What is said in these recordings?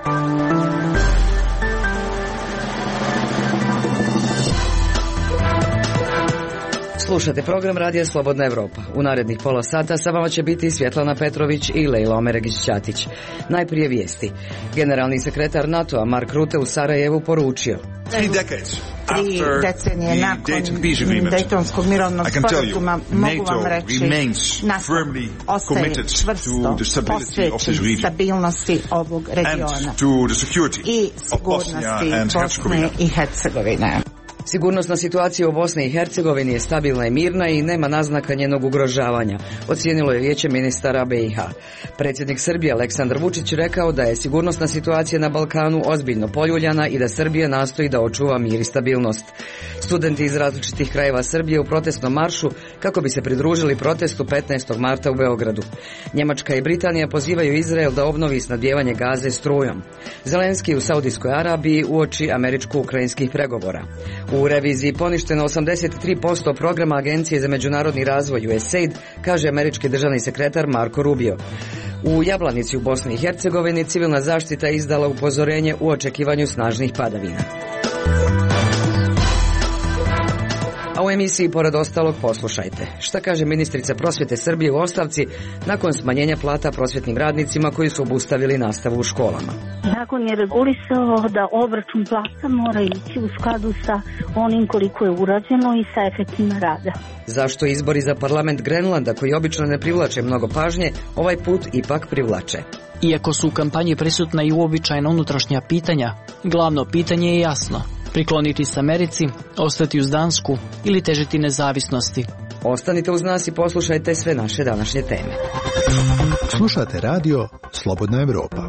Slušate program Radija Slobodna Evropa. U narednih pola sata sa vama će biti Svjetlana Petrović i Lejla Omeregić-Ćatić. Najprije vijesti. Generalni sekretar NATO-a Mark Rutte u Sarajevu poručio: 3 decenije nakon Dejtonskog mirovnog sporazuma mogu vam reći, NATO ostaje čvrsto posvećen stabilnosti ovog regiona i sigurnosti Bosne i Hercegovine. Sigurnosna situacija u Bosni i Hercegovini je stabilna i mirna i nema naznaka njenog ugrožavanja, ocijenilo je Vijeće ministara BiH. Predsjednik Srbije Aleksandar Vučić rekao da je sigurnosna situacija na Balkanu ozbiljno poljuljana i da Srbija nastoji da očuva mir i stabilnost. Studenti iz različitih krajeva Srbije u protestnom maršu kako bi se pridružili protestu 15. marta u Beogradu. Njemačka i Britanija pozivaju Izrael da obnovi snabdijevanje Gaze strujom. Zelenski u Saudijskoj Arabiji uoči američko-ukrajinskih pregovora. U reviziji poništeno 83% programa Agencije za međunarodni razvoj USAID, kaže američki državni sekretar Marco Rubio. U Jablanici u Bosni i Hercegovini civilna zaštita izdala upozorenje u očekivanju snažnih padavina. A u emisiji pored ostalog poslušajte. Šta kaže ministrica prosvjete Srbije u ostavci nakon smanjenja plata prosvjetnim radnicima koji su obustavili nastavu u školama? Zakon je regulisao da obračun plata mora ići u skladu sa onim koliko je urađeno i sa efektima rada. Zašto izbori za parlament Grenlanda, koji obično ne privlače mnogo pažnje, ovaj put ipak privlače? Iako su u kampanji prisutna i uobičajena unutrašnja pitanja, glavno pitanje je jasno: prikloniti se Americi, ostati uz Dansku ili težiti nezavisnosti. Ostanite uz nas i poslušajte sve naše današnje teme. Slušate radio Slobodna Evropa.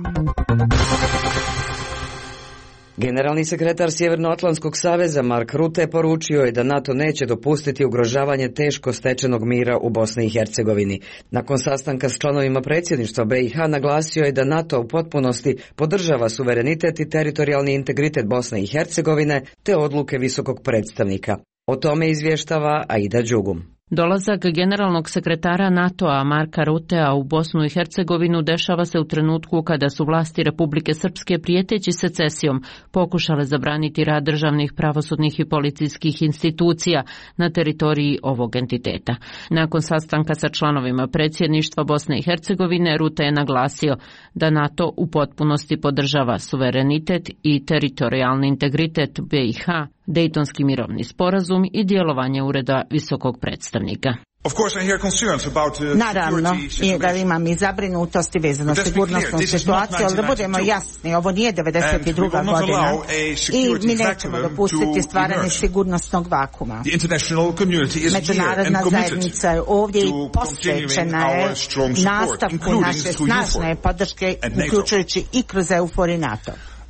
Generalni sekretar Sjevernoatlantskog saveza Mark Rutte poručio je da NATO neće dopustiti ugrožavanje teško stečenog mira u Bosni i Hercegovini. Nakon sastanka s članovima predsjedništva BiH naglasio je da NATO u potpunosti podržava suverenitet i teritorijalni integritet Bosne i Hercegovine te odluke visokog predstavnika. O tome izvještava Aida Đugum. Dolazak generalnog sekretara NATO-a Marka Ruttea u Bosnu i Hercegovinu dešava se u trenutku kada su vlasti Republike Srpske, prijeteći secesijom, pokušale zabraniti rad državnih, pravosudnih i policijskih institucija na teritoriji ovog entiteta. Nakon sastanka sa članovima predsjedništva Bosne i Hercegovine, Rutte je naglasio da NATO u potpunosti podržava suverenitet i teritorijalni integritet BiH, Dejtonski mirovni sporazum i djelovanje ureda visokog predstavnika. Naravno, i da imam i zabrinutosti vezano sigurnosnu situaciju, ali da budemo jasni, ovo nije 92. godina i mi nećemo dopustiti stvaranje sigurnosnog vakuma. Međunarodna zajednica je ovdje i posvećena je nastavku naše snažne podrške, uključujući i kroz EUFOR i NATO.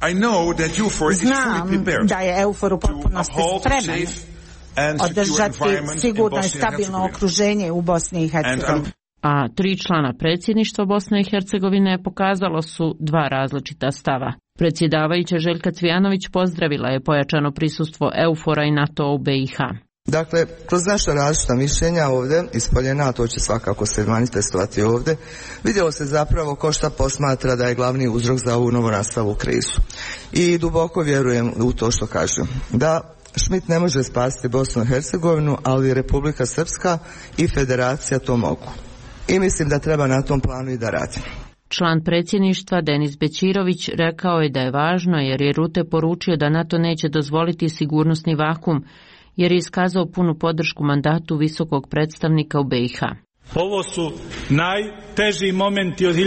Znam da je EUFOR u potpunosti spreman održati sigurno i stabilno okruženje u Bosni i Hercegovini. A 3 člana predsjedništva Bosne i Hercegovine pokazalo su 2 različita stava. Predsjedavajuća Željka Cvijanović pozdravila je pojačano prisustvo EUFOR-a i NATO u BiH. Dakle, kroz naša različita mišljenja ovdje ispoljena, a to će svakako se manifestovati ovdje, vidjelo se zapravo ko šta posmatra da je glavni uzrok za ovu novonastalu krizu. I duboko vjerujem u to što kažem. Da Schmidt ne može spasiti Bosnu i Hercegovinu, ali Republika Srpska i Federacija to mogu. I mislim da treba na tom planu i da radimo. Član predsjedništva Denis Bećirović rekao je da je važno jer je Rutte poručio da NATO neće dozvoliti sigurnosni vakum, jer je iskazao punu podršku mandatu visokog predstavnika u BiH. Ovo su najteži momenti od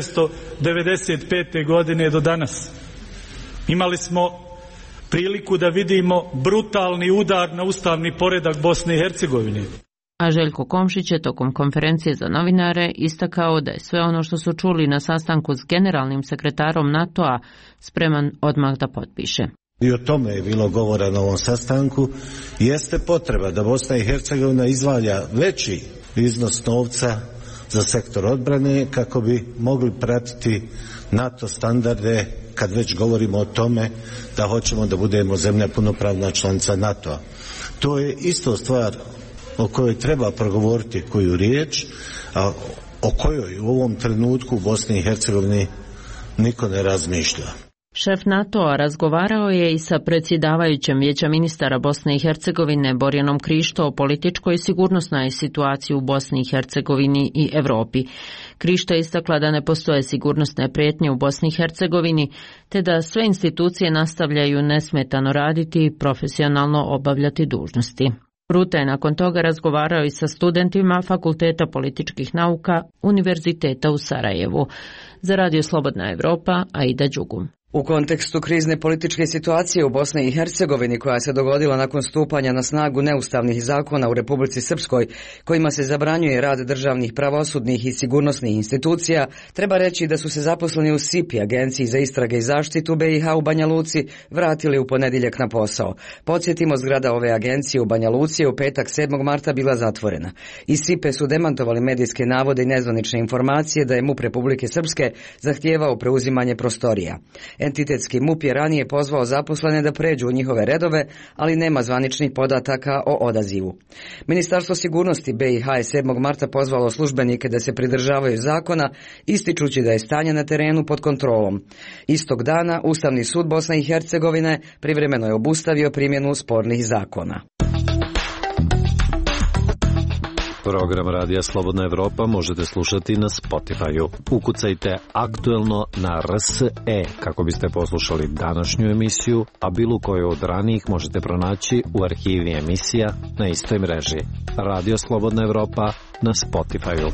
1995. godine do danas. Imali smo priliku da vidimo brutalni udar na ustavni poredak Bosne i Hercegovine. A Željko Komšić je tokom konferencije za novinare istakao da je sve ono što su čuli na sastanku s generalnim sekretarom NATO-a spreman odmah da potpiše. I o tome je bilo govora na ovom sastanku. Jeste potreba da Bosna i Hercegovina izdvaja veći iznos novca za sektor odbrane kako bi mogli pratiti NATO standarde kad već govorimo o tome da hoćemo da budemo zemlja punopravna članica NATO-a. To je isto stvar o kojoj treba progovoriti koju riječ, a o kojoj u ovom trenutku u Bosni i Hercegovini niko ne razmišlja. Šef NATO-a razgovarao je i sa predsjedavajućem Vijeća ministara Bosne i Hercegovine Borjanom Krišto o političkoj i sigurnosnoj situaciji u Bosni i Hercegovini i Europi. Krišto je istakla da ne postoje sigurnosne prijetnje u Bosni i Hercegovini, te da sve institucije nastavljaju nesmetano raditi i profesionalno obavljati dužnosti. Rute je nakon toga razgovarao i sa studentima Fakulteta političkih nauka Univerziteta u Sarajevu. Za Radio Slobodna Evropa, Aida Đugum. U kontekstu krizne političke situacije u Bosni i Hercegovini koja se dogodila nakon stupanja na snagu neustavnih zakona u Republici Srpskoj kojima se zabranjuje rad državnih, pravosudnih i sigurnosnih institucija, treba reći da su se zaposleni u SIPI, Agenciji za istrage i zaštitu BiH u Banja Luci, vratili u ponedjeljak na posao. Podsjetimo, zgrada ove agencije u Banja Luci je u petak 7. marta bila zatvorena. Iz SIPE su demantovali medijske navode i nezvanične informacije da je MUP Republike Srpske zahtijevao preuzimanje prostorija. Entitetski MUP je ranije pozvao zaposlene da pređu u njihove redove, ali nema zvaničnih podataka o odazivu. Ministarstvo sigurnosti BiH je 7. marta pozvalo službenike da se pridržavaju zakona, ističući da je stanje na terenu pod kontrolom. Istog dana Ustavni sud Bosne i Hercegovine privremeno je obustavio primjenu spornih zakona. Program Radija Slobodna Evropa možete slušati na Spotify-u. Ukucajte aktuelno na RSE kako biste poslušali današnju emisiju, a bilo koju od ranijih možete pronaći u arhivi emisija na istoj mreži. Radio Slobodna Evropa na Spotify-u.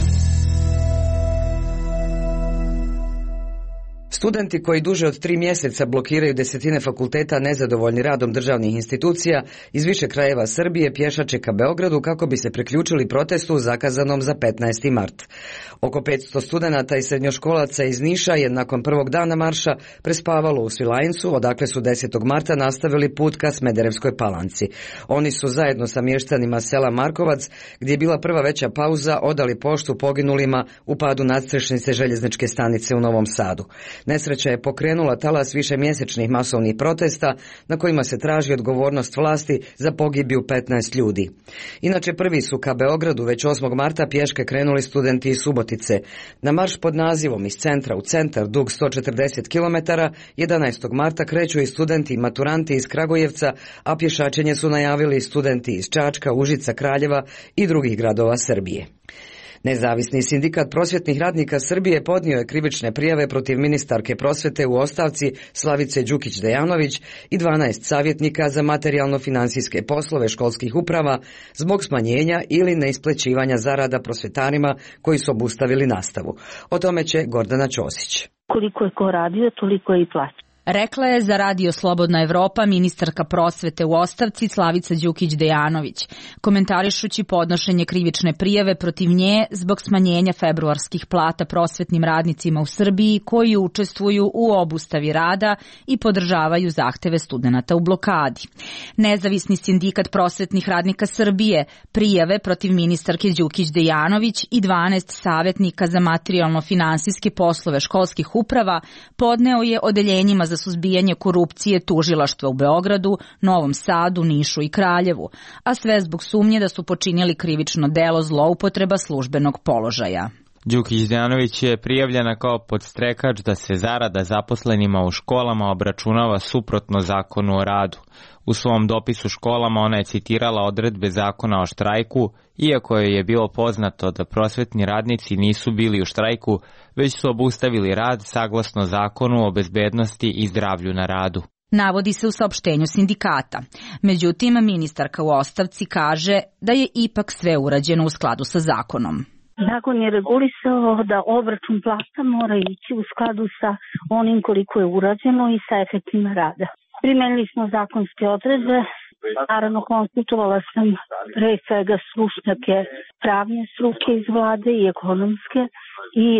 Studenti koji duže od 3 mjeseca blokiraju desetine fakulteta nezadovoljni radom državnih institucija iz više krajeva Srbije pješače ka Beogradu kako bi se priključili protestu zakazanom za 15. mart. Oko 500 studenata i srednjoškolaca iz Niša je nakon prvog dana marša prespavalo u Svilajncu, odakle su 10. marta nastavili put ka Smederevskoj Palanci. Oni su zajedno sa mještanima sela Markovac, gdje je bila prva veća pauza, odali poštu poginulima u padu nadstrešnice željezničke stanice u Novom Sadu. Nesreća je pokrenula talas višemjesečnih masovnih protesta na kojima se traži odgovornost vlasti za pogibiju 15 ljudi. Inače, prvi su ka Beogradu već 8. marta pješke krenuli studenti iz Subotice. Na marš pod nazivom Iz centra u centar, dug 140 km, 11. marta kreću i studenti i maturanti iz Kragujevca, a pješačenje su najavili studenti iz Čačka, Užica, Kraljeva i drugih gradova Srbije. Nezavisni sindikat prosvjetnih radnika Srbije podnio je krivične prijave protiv ministarke prosvjete u ostavci Slavice Đukić-Dejanović i 12 savjetnika za materijalno-financijske poslove školskih uprava zbog smanjenja ili neisplaćivanja zarada prosvjetarima koji su obustavili nastavu. O tome će Gordana Ćosić. Koliko je ko radio, toliko je i plaća. Rekla je za Radio Slobodna Evropa ministarka prosvete u ostavci Slavica Đukić-Dejanović, komentarišući podnošenje krivične prijave protiv nje zbog smanjenja februarskih plata prosvetnim radnicima u Srbiji koji učestvuju u obustavi rada i podržavaju zahteve studenata u blokadi. Nezavisni sindikat prosvetnih radnika Srbije prijave protiv ministarke Đukić-Dejanović i 12 savjetnika za materijalno-finansijske poslove školskih uprava podneo je odeljenjima za suzbijanje korupcije tužilaštva u Beogradu, Novom Sadu, Nišu i Kraljevu, a sve zbog sumnje da su počinili krivično delo zloupotreba službenog položaja. Đukić-Dejanović je prijavljena kao podstrekač da se zarada zaposlenima u školama obračunava suprotno zakonu o radu. U svom dopisu školama ona je citirala odredbe zakona o štrajku, iako je bilo poznato da prosvetni radnici nisu bili u štrajku, već su obustavili rad saglasno zakonu o bezbednosti i zdravlju na radu. Navodi se u saopštenju sindikata. Međutim, ministarka u ostavci kaže da je ipak sve urađeno u skladu sa zakonom. Zakon je regulisao da obračun plata mora ići u skladu sa onim koliko je urađeno i sa efektima rada. Primenili smo zakonske odredbe, naravno konsultovala sam pre svega stručnjake pravne struke iz vlade i ekonomske i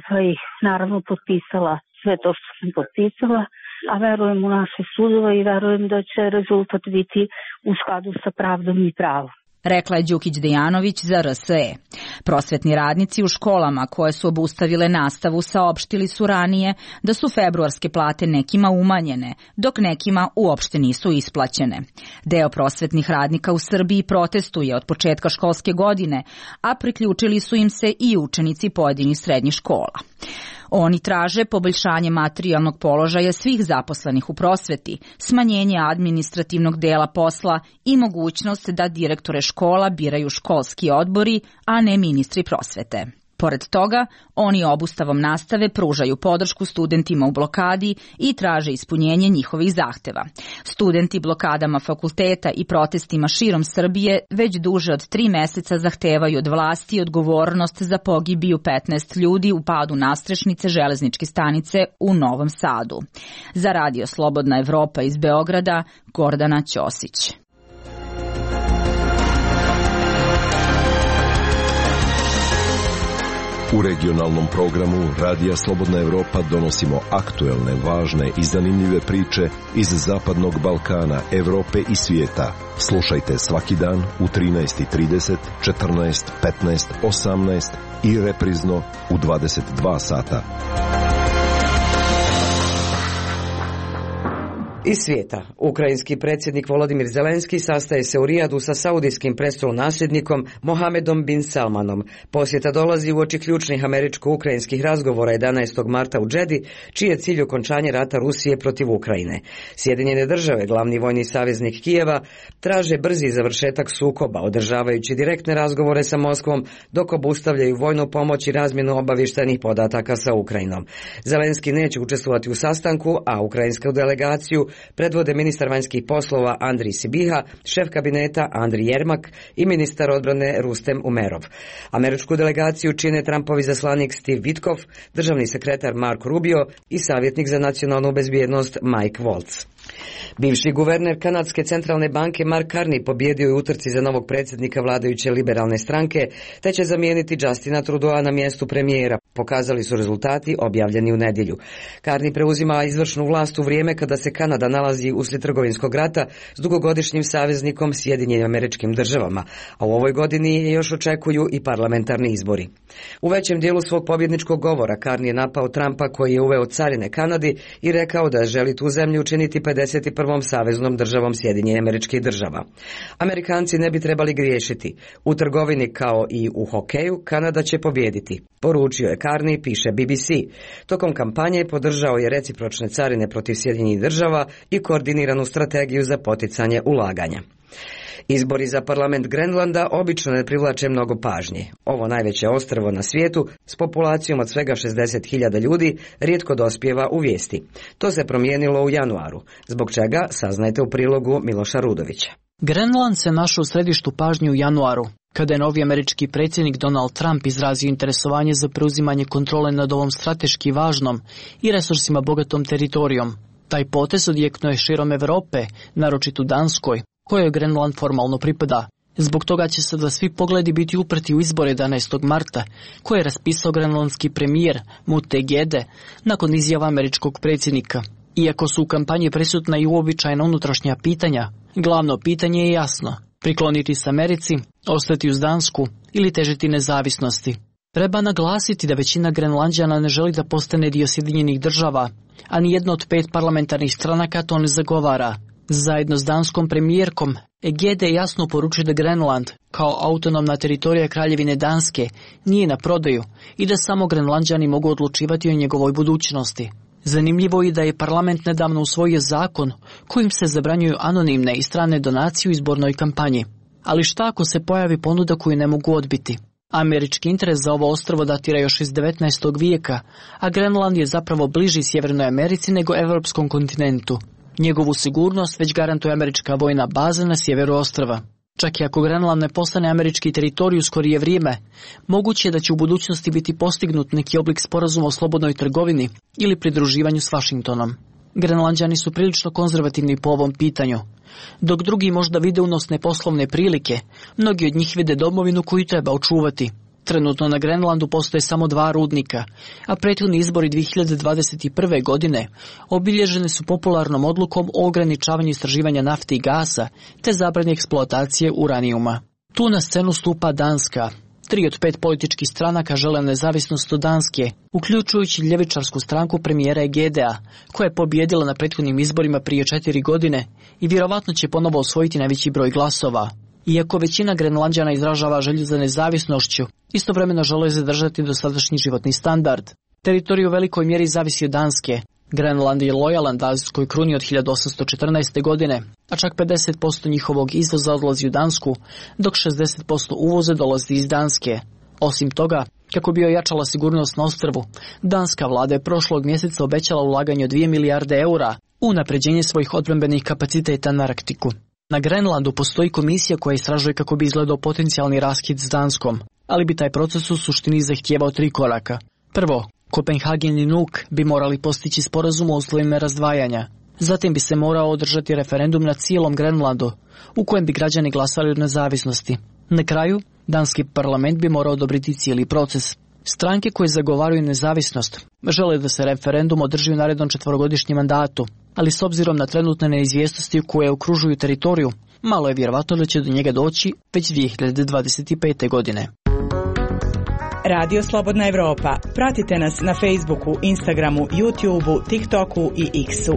naravno potpisala sve to što sam potpisala, a verujem u naše sudove i verujem da će rezultat biti u skladu sa pravdom i pravom. Rekla je Đukić-Dejanović za RSE. Prosvetni radnici u školama koje su obustavile nastavu saopštili su ranije da su februarske plate nekima umanjene, dok nekima uopšte nisu isplaćene. Deo prosvetnih radnika u Srbiji protestuje od početka školske godine, a priključili su im se i učenici pojedinih srednjih škola. Oni traže poboljšanje materijalnog položaja svih zaposlenih u prosveti, smanjenje administrativnog dela posla i mogućnost da direktore škola biraju školski odbori, a ne ministri prosvete. Pored toga, oni obustavom nastave pružaju podršku studentima u blokadi i traže ispunjenje njihovih zahteva. Studenti blokadama fakulteta i protestima širom Srbije već duže od 3 meseca zahtevaju od vlasti odgovornost za pogibiju 15 ljudi u padu nastrešnice železničke stanice u Novom Sadu. Za Radio Slobodna Evropa iz Beograda, Gordana Ćosić. U regionalnom programu Radija Slobodna Evropa donosimo aktuelne, važne i zanimljive priče iz Zapadnog Balkana, Evrope i svijeta. Slušajte svaki dan u 13:30, 14, 15, 18 i reprizno u 22 sata. Iz svijeta, ukrajinski predsjednik Volodimir Zelenski sastaje se u Rijadu sa saudijskim prestolonasljednikom Mohamedom bin Salmanom. Posjeta dolazi uoči ključnih američko-ukrajinskih razgovora 11. marta u Džedi, čiji je cilj okončanje rata Rusije protiv Ukrajine. Sjedinjene države, glavni vojni saveznik Kijeva, traže brzi završetak sukoba, održavajući direktne razgovore sa Moskvom, dok obustavljaju vojnu pomoć i razmjenu obavještajnih podataka sa Ukrajinom. Zelenski neće učestvovati u sastanku, a ukrajinsku delegaciju predvode ministar vanjskih poslova Andrij Sibiha, šef kabineta Andrij Jermak i ministar odbrane Rustem Umerov. Američku delegaciju čine Trumpovi izaslanik Steve Witkoff, državni sekretar Marco Rubio i savjetnik za nacionalnu bezbjednost Mike Waltz. Bivši guverner Kanadske centralne banke Mark Carney pobjedio je u utrci za novog predsjednika vladajuće liberalne stranke, te će zamijeniti Justina Trudeau na mjestu premijera, pokazali su rezultati objavljeni u nedjelju. Carney preuzima izvršnu vlast u vrijeme kada se Kanada nalazi uslijed trgovinskog rata s dugogodišnjim saveznikom Sjedinjenim Američkim Državama, a u ovoj godini je još očekuju i parlamentarni izbori. U većem dijelu svog pobjedničkog govora Carney je napao Trumpa koji je uveo carine Kanadi i rekao da želi tu zemlju učiniti 51. saveznom državom Sjedinjenih Američkih Država. Amerikanci ne bi trebali griješiti. U trgovini kao i u hokeju Kanada će pobijediti, poručio je Carney, piše BBC. Tokom kampanje podržao je recipročne carine protiv Sjedinjenih Država i koordiniranu strategiju za poticanje ulaganja. Izbori za parlament Grenlanda obično ne privlače mnogo pažnje. Ovo najveće ostrvo na svijetu s populacijom od svega 60.000 ljudi rijetko dospijeva u vijesti. To se promijenilo u januaru, zbog čega saznajte u prilogu Miloša Rudovića. Grenland se našao u središtu pažnje u januaru, kada je novi američki predsjednik Donald Trump izrazio interesovanje za preuzimanje kontrole nad ovom strateški važnom i resursima bogatom teritorijom. Taj potez odjeknuo je širom Europe, naročito Danskoj, kojoj Grenland formalno pripada. Zbog toga će sada svi pogledi biti uprti u izbore 11. marta, koje je raspisao grenlandski premijer Mute Gede nakon izjava američkog predsjednika. Iako su u kampanji prisutna i uobičajena unutrašnja pitanja, glavno pitanje je jasno: prikloniti se Americi, ostati uz Dansku ili težiti nezavisnosti. Treba naglasiti da većina Grenlanđana ne želi da postane dio Sjedinjenih Država, a ni jedna od 5 parlamentarnih stranaka to ne zagovara. Zajedno s danskom premijerkom, Gede jasno poručuje da Grenland, kao autonomna teritorija Kraljevine Danske, nije na prodaju i da samo Grenlanđani mogu odlučivati o njegovoj budućnosti. Zanimljivo je da je parlament nedavno usvojio zakon kojim se zabranjuju anonimne i strane donacije u izbornoj kampanji. Ali šta ako se pojavi ponuda koju ne mogu odbiti? Američki interes za ovo ostrvo datira još iz 19. vijeka, a Grenland je zapravo bliži Sjevernoj Americi nego evropskom kontinentu. Njegovu sigurnost već garantuje američka vojna baza na sjeveru ostrva. Čak i ako Grenland ne postane američki teritorij u skorije vrijeme, moguće je da će u budućnosti biti postignut neki oblik sporazuma o slobodnoj trgovini ili pridruživanju s Vašingtonom. Grenlanđani su prilično konzervativni po ovom pitanju. Dok drugi možda vide unosne poslovne prilike, mnogi od njih vide domovinu koju treba očuvati. Trenutno na Grenlandu postoje samo 2 rudnika, a prethodni izbori 2021. godine obilježeni su popularnom odlukom o ograničavanju istraživanja nafte i gasa te zabrani eksploatacije uranijuma. Tu na scenu stupa Danska. 3 od 5 političkih stranaka žele nezavisnost od Danske, uključujući ljevičarsku stranku premijera Gedea, koja je pobijedila na prethodnim izborima prije 4 godine i vjerovatno će ponovo osvojiti najveći broj glasova. Iako većina Grenlanđana izražava želju za nezavisnošću, istovremeno žele zadržati dosadašnji životni standard. Teritorij u velikoj mjeri zavisi od Danske. Grenland je lojalan danskoj kruni od 1814. godine, a čak 50% njihovog izvoza odlazi u Dansku, dok 60% uvoza dolazi iz Danske. Osim toga, kako bi ojačala sigurnost na ostrvu, danska vlada je prošlog mjeseca obećala ulaganje od 2 milijarde eura u unapređenje svojih odbrambenih kapaciteta na Arktiku. Na Grenlandu postoji komisija koja istražuje kako bi izgledao potencijalni raskid s Danskom, ali bi taj proces u suštini zahtijevao 3 koraka. Prvo, Kopenhagen i Nuuk bi morali postići sporazum o uslovima razdvajanja. Zatim bi se morao održati referendum na cijelom Grenlandu, u kojem bi građani glasali o nezavisnosti. Na kraju, danski parlament bi morao odobriti cijeli proces. Stranke koje zagovaraju nezavisnost žele da se referendum održi u narednom 4-godišnjem mandatu, ali s obzirom na trenutne neizvjesnosti koje okružuju teritoriju, malo je vjerovatno da će do njega doći već 2025. godine. Radio Slobodna Evropa. Pratite nas na Facebooku, Instagramu, YouTubeu, TikToku i X-u.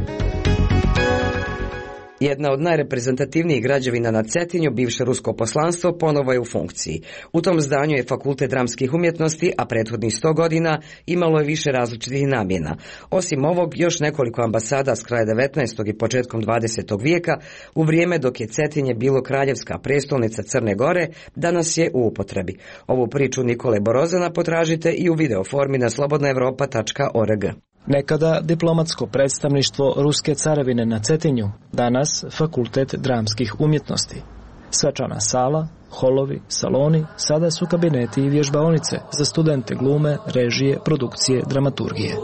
Jedna od najreprezentativnijih građevina na Cetinju, bivše rusko poslanstvo, ponovo je u funkciji. U tom zdanju je Fakultet dramskih umjetnosti, a prethodnih 100 godina imalo je više različitih namjena. Osim ovog, još nekoliko ambasada s kraja 19. i početkom 20. vijeka, u vrijeme dok je Cetinje bilo kraljevska prestolnica Crne Gore, danas je u upotrebi. Ovu priču Nikole Borozana potražite i u video formi na slobodnaevropa.org. Nekada diplomatsko predstavništvo Ruske carevine na Cetinju, danas Fakultet dramskih umjetnosti. Svečana sala, holovi, saloni, sada su kabineti i vježbaonice za studente glume, režije, produkcije, dramaturgije.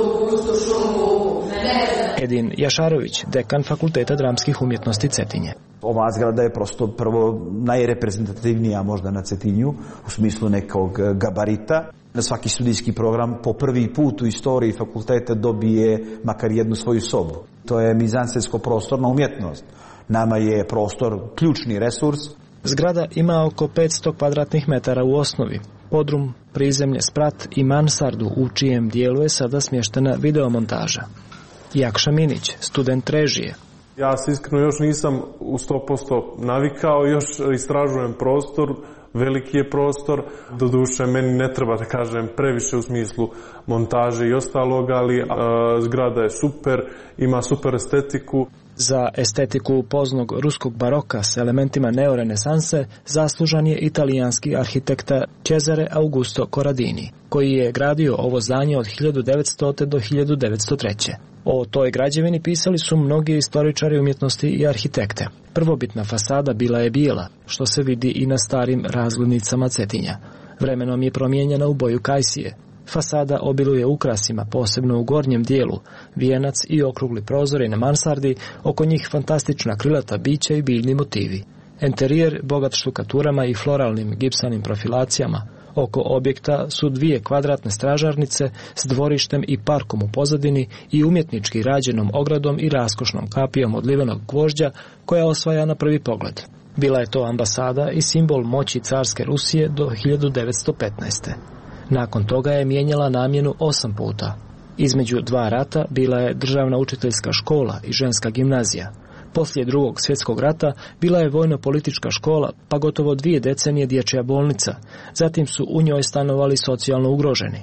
Edin Jašarović, dekan Fakulteta dramskih umjetnosti Cetinje. Ova zgrada je prosto prvo najreprezentativnija možda na Cetinju, u smislu nekog gabarita. Na svaki studijski program po prvi put u istoriji fakulteta dobije makar jednu svoju sobu. To je mizansensko prostorna umjetnost. Nama je prostor ključni resurs. Zgrada ima oko 500 kvadratnih metara u osnovi. Podrum, prizemlje, sprat i mansardu u čijem dijelu je sada smještena videomontaža. Jakša Minić, student režije. Ja se iskreno još nisam u 100% navikao, još istražujem prostor. Veliki je prostor, doduše meni ne treba da kažem previše u smislu montaže i ostalog, ali zgrada je super, ima super estetiku. Za estetiku poznog ruskog baroka s elementima neorenesanse zaslužan je italijanski arhitekta Cesare Augusto Corradini, koji je gradio ovo zdanje od 1900. do 1903. O toj građevini pisali su mnogi istoričari umjetnosti i arhitekte. Prvobitna fasada bila je bijela, što se vidi i na starim razglednicama Cetinja. Vremenom je promijenjena u boju kajsije. Fasada obiluje ukrasima, posebno u gornjem dijelu, vijenac i okrugli prozori na mansardi, oko njih fantastična krilata bića i biljni motivi. Enterijer bogat štukaturama i floralnim gipsanim profilacijama. Oko objekta su 2 kvadratne stražarnice s dvorištem i parkom u pozadini i umjetnički rađenom ogradom i raskošnom kapijom od livenog gvožđa koja osvaja na prvi pogled. Bila je to ambasada i simbol moći carske Rusije do 1915. Nakon toga je mijenjala namjenu 8 puta. Između 2 rata bila je državna učiteljska škola i ženska gimnazija. Poslije Drugog svjetskog rata bila je vojno-politička škola, pa gotovo 2 decenije dječja bolnica. Zatim su u njoj stanovali socijalno ugroženi.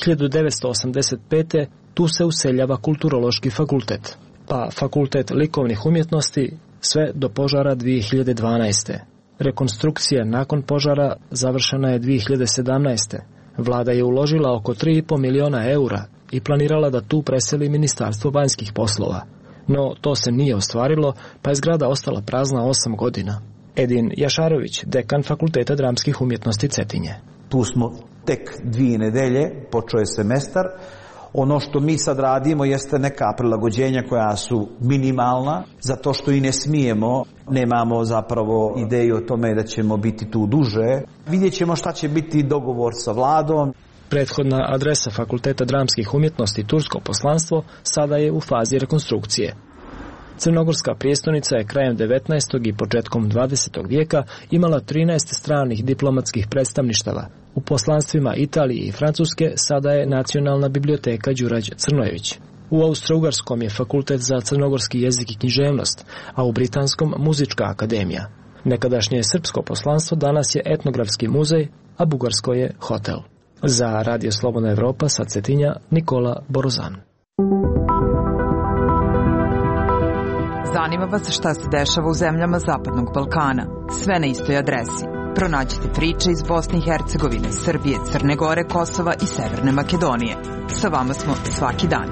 1985. tu se useljava Kulturološki fakultet, pa Fakultet likovnih umjetnosti sve do požara 2012. Rekonstrukcija nakon požara završena je 2017. Vlada je uložila oko 3,5 milijuna eura i planirala da tu preseli Ministarstvo vanjskih poslova. No, to se nije ostvarilo, pa je zgrada ostala prazna 8 godina. Edin Jašarović, dekan Fakulteta dramskih umjetnosti Cetinje. Tu smo tek 2 nedelje, počeo je semestar. Ono što mi sad radimo jeste neka prilagođenja koja su minimalna, zato što i ne smijemo, nemamo zapravo ideju o tome da ćemo biti tu duže. Vidjet ćemo šta će biti dogovor sa vladom. Prethodna adresa Fakulteta dramskih umjetnosti Tursko poslanstvo sada je u fazi rekonstrukcije. Crnogorska prijestolnica je krajem 19. i početkom 20. vijeka imala 13 stranih diplomatskih predstavništava. U poslanstvima Italije i Francuske sada je Nacionalna biblioteka Đurađ Crnojević. U Austro-Ugarskom je Fakultet za crnogorski jezik i književnost, a u Britanskom Muzička akademija. Nekadašnje srpsko poslanstvo danas je etnografski muzej, a bugarsko je hotel. Za Radio Slobodna Evropa sa Cetinja Nikola Borozan. Zanima vas šta se dešava u zemljama Zapadnog Balkana. Sve na istoj adresi. Pronađite priče iz Bosne i Hercegovine, Srbije, Crne Gore, Kosova i Severne Makedonije. Sa vama smo svaki dan.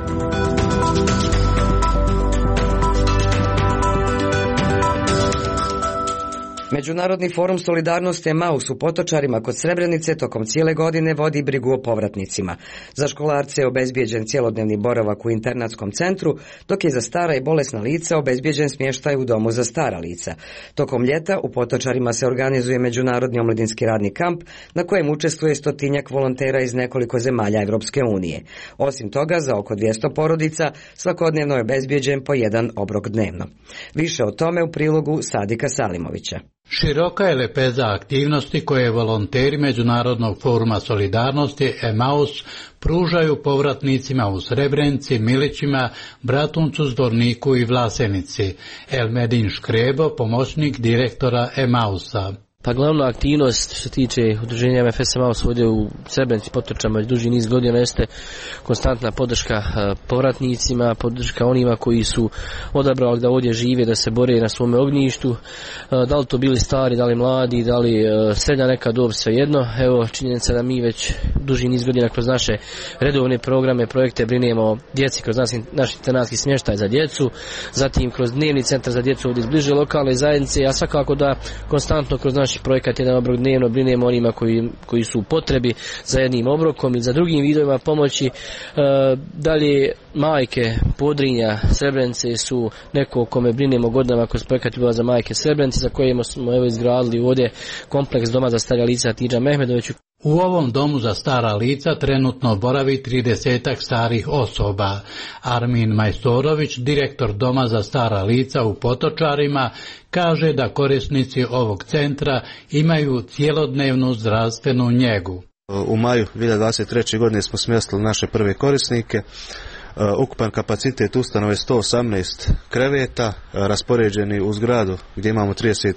Međunarodni forum Solidarnosti Emaus u Potočarima kod Srebrenice tokom cijele godine vodi brigu o povratnicima. Za školarce je obezbijeđen cjelodnevni boravak u internatskom centru, dok je za stara i bolesna lica obezbijeđen smještaj u domu za stara lica. Tokom ljeta u Potočarima se organizuje Međunarodni omladinski radni kamp na kojem učestvuje 100-tinjak volontera iz nekoliko zemalja Evropske unije. Osim toga, za oko 200 porodica svakodnevno je obezbijeđen po jedan obrok dnevno. Više o tome u prilogu Sadika Salimovića. Široka je lepeza aktivnosti koje volonteri Međunarodnog foruma solidarnosti Emaus pružaju povratnicima u Srebrenici, Milićima, Bratuncu, Zvorniku i Vlasenici. Elmedin Škrebo, pomoćnik direktora Emausa. Pa glavna aktivnost što se tiče udruženja MFS Emaus ovdje u Srebrenici Potočama duži niz godina jeste konstantna podrška povratnicima, podrška onima koji su odabrali da ovdje žive, da se bore na svome ognjištu, da li to bili stari, da li mladi, da li srednja neka dob, svejedno. Evo činjenica da mi već duži niz godina kroz naše redovne programe, projekte brinemo o djeci kroz naš internatski smještaj za djecu, zatim kroz dnevni centar za djecu ovdje iz bliže lokalne zajednice, a svakako da konstantno kroz naš projekat jedan obrok dnevno brinemo onima koji su u potrebi za jednim obrokom i za drugim vidovima pomoći. Dalje majke Podrinja Srebrenice su neko kome brinemo godinama kroz projekat za majke Srebrenice za koje smo evo izgradili ovdje kompleks doma za stara lica Tidža Mehmedoviću. U ovom domu za stara lica trenutno boravi 30 starih osoba. Armin Majstorović, direktor doma za stara lica u Potočarima, kaže da korisnici ovog centra imaju cjelodnevnu zdravstvenu njegu. U maju 2023. godine smo smjestili naše prve korisnike. Ukupan kapacitet ustanove 118 kreveta, raspoređeni u zgradu gdje imamo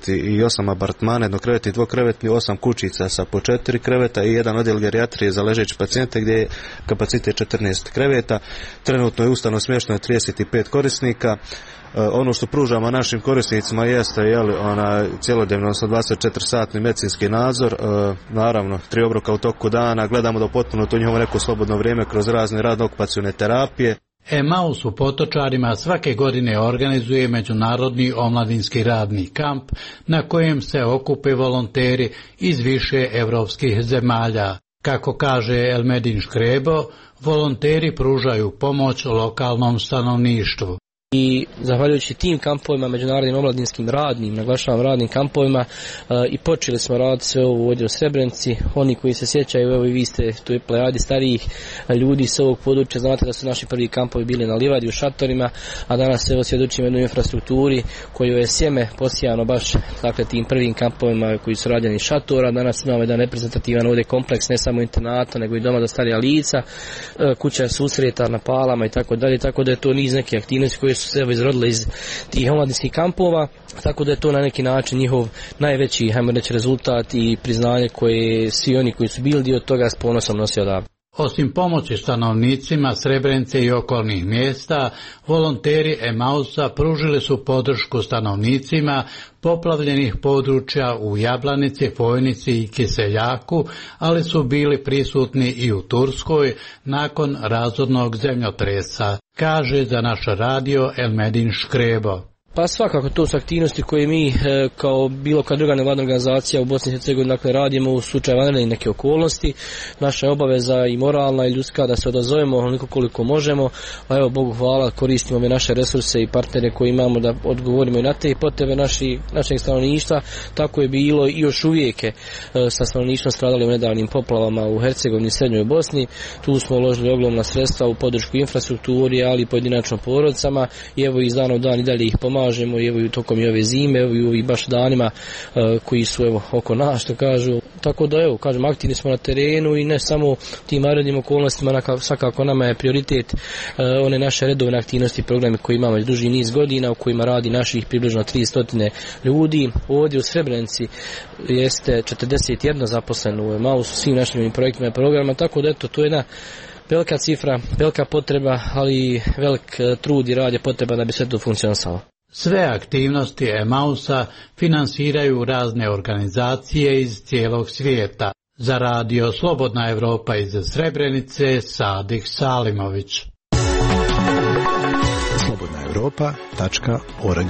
38 apartmana, jednokrevetni, dvokrevetni, 8 kućica sa po 4 kreveta i jedan odjel gerijatrije za ležeće pacijente gdje je kapacitet 14 kreveta. Trenutno je ustanova smješteno 35 korisnika. Ono što pružamo našim korisnicima jeste cjelodnevno, odnosno 24-satni medicinski nadzor, naravno 3 obroka u toku dana, gledamo da potpuno to njihovo neko slobodno vrijeme kroz razne radno-okupacione terapije. Emaus u Potočarima svake godine organizuje Međunarodni omladinski radni kamp na kojem se okupe volonteri iz više evropskih zemalja. Kako kaže Elmedin Škrebo, volonteri pružaju pomoć lokalnom stanovništvu. I zahvaljujući tim kampovima, međunarodnim omladinskim radnim, naglašavam radnim kampovima, i počeli smo raditi sve ovo ovdje u Srebrenici. Oni koji se sjećaju, evo i vi ste tu je plejadi starijih ljudi s ovog područja, znate da su naši prvi kampovi bili na livadi u šatorima, a danas se svjedočimo jednoj infrastrukturi koju je sjeme posijano baš tim prvim kampovima koji su rađeni iz šatora. Danas imamo jedan reprezentativan ovdje kompleks, ne samo internata, nego i doma za starija lica, kuća susreta na palama i tako dalje, tako da je to niz neke aktivnosti koje su se izrodile iz tih omladinskih kampova, tako da je to na neki način njihov najveći, hajmo reći, rezultat i priznanje koje svi oni koji su bili dio toga s ponosom nosi odavde. Osim pomoći stanovnicima Srebrenice i okolnih mjesta, volonteri Emausa pružili su podršku stanovnicima poplavljenih područja u Jablanici, Fojnici i Kiseljaku, ali su bili prisutni i u Turskoj nakon razornog zemljotresa, kaže za naš radio Elmedin Škrebo. Pa svakako to su aktivnosti koje mi kao bilo koja druga nevladna organizacija u Bosni i Hercegovini radimo u slučaju vanredne neke okolnosti. Naša je obaveza i moralna i ljudska da se odazovemo onoliko koliko možemo, a evo Bogu hvala koristimo ove naše resurse i partnere koje imamo da odgovorimo i na te potrebe našeg stanovništva. Tako je bilo i još uvijek sa stanovništvom stradali u nedavnim poplavama u Hercegovini i Srednjoj Bosni. Tu smo uložili ogromna sredstva u podršku infrastrukturi, ali i pojedinačno porodicama i evo iz dana u dan i dalje ih pomagamo pomažemo i evo i tokom i ove zime, evo i ovih baš danima koji su evo oko nas, što kažu. Tako da evo, kažem, aktivni smo na terenu i ne samo tim vanrednim okolnostima, svakako nama je prioritet one naše redovne aktivnosti, programe koje imamo već duži niz godina, u kojima radi naših približno 300 ljudi. Ovdje u Srebrenici jeste 41 zaposleno u EMAUS-u, svim našim projektima i programima, tako da eto, to je jedna velika cifra, velika potreba, ali i velik trud i rad je potreba da bi sve to funkcionisalo. Sve aktivnosti EMAUS-a finansiraju razne organizacije iz cijelog svijeta. Za radio Slobodna Evropa iz Srebrenice, Sadih Salimović. slobodnaevropa.org.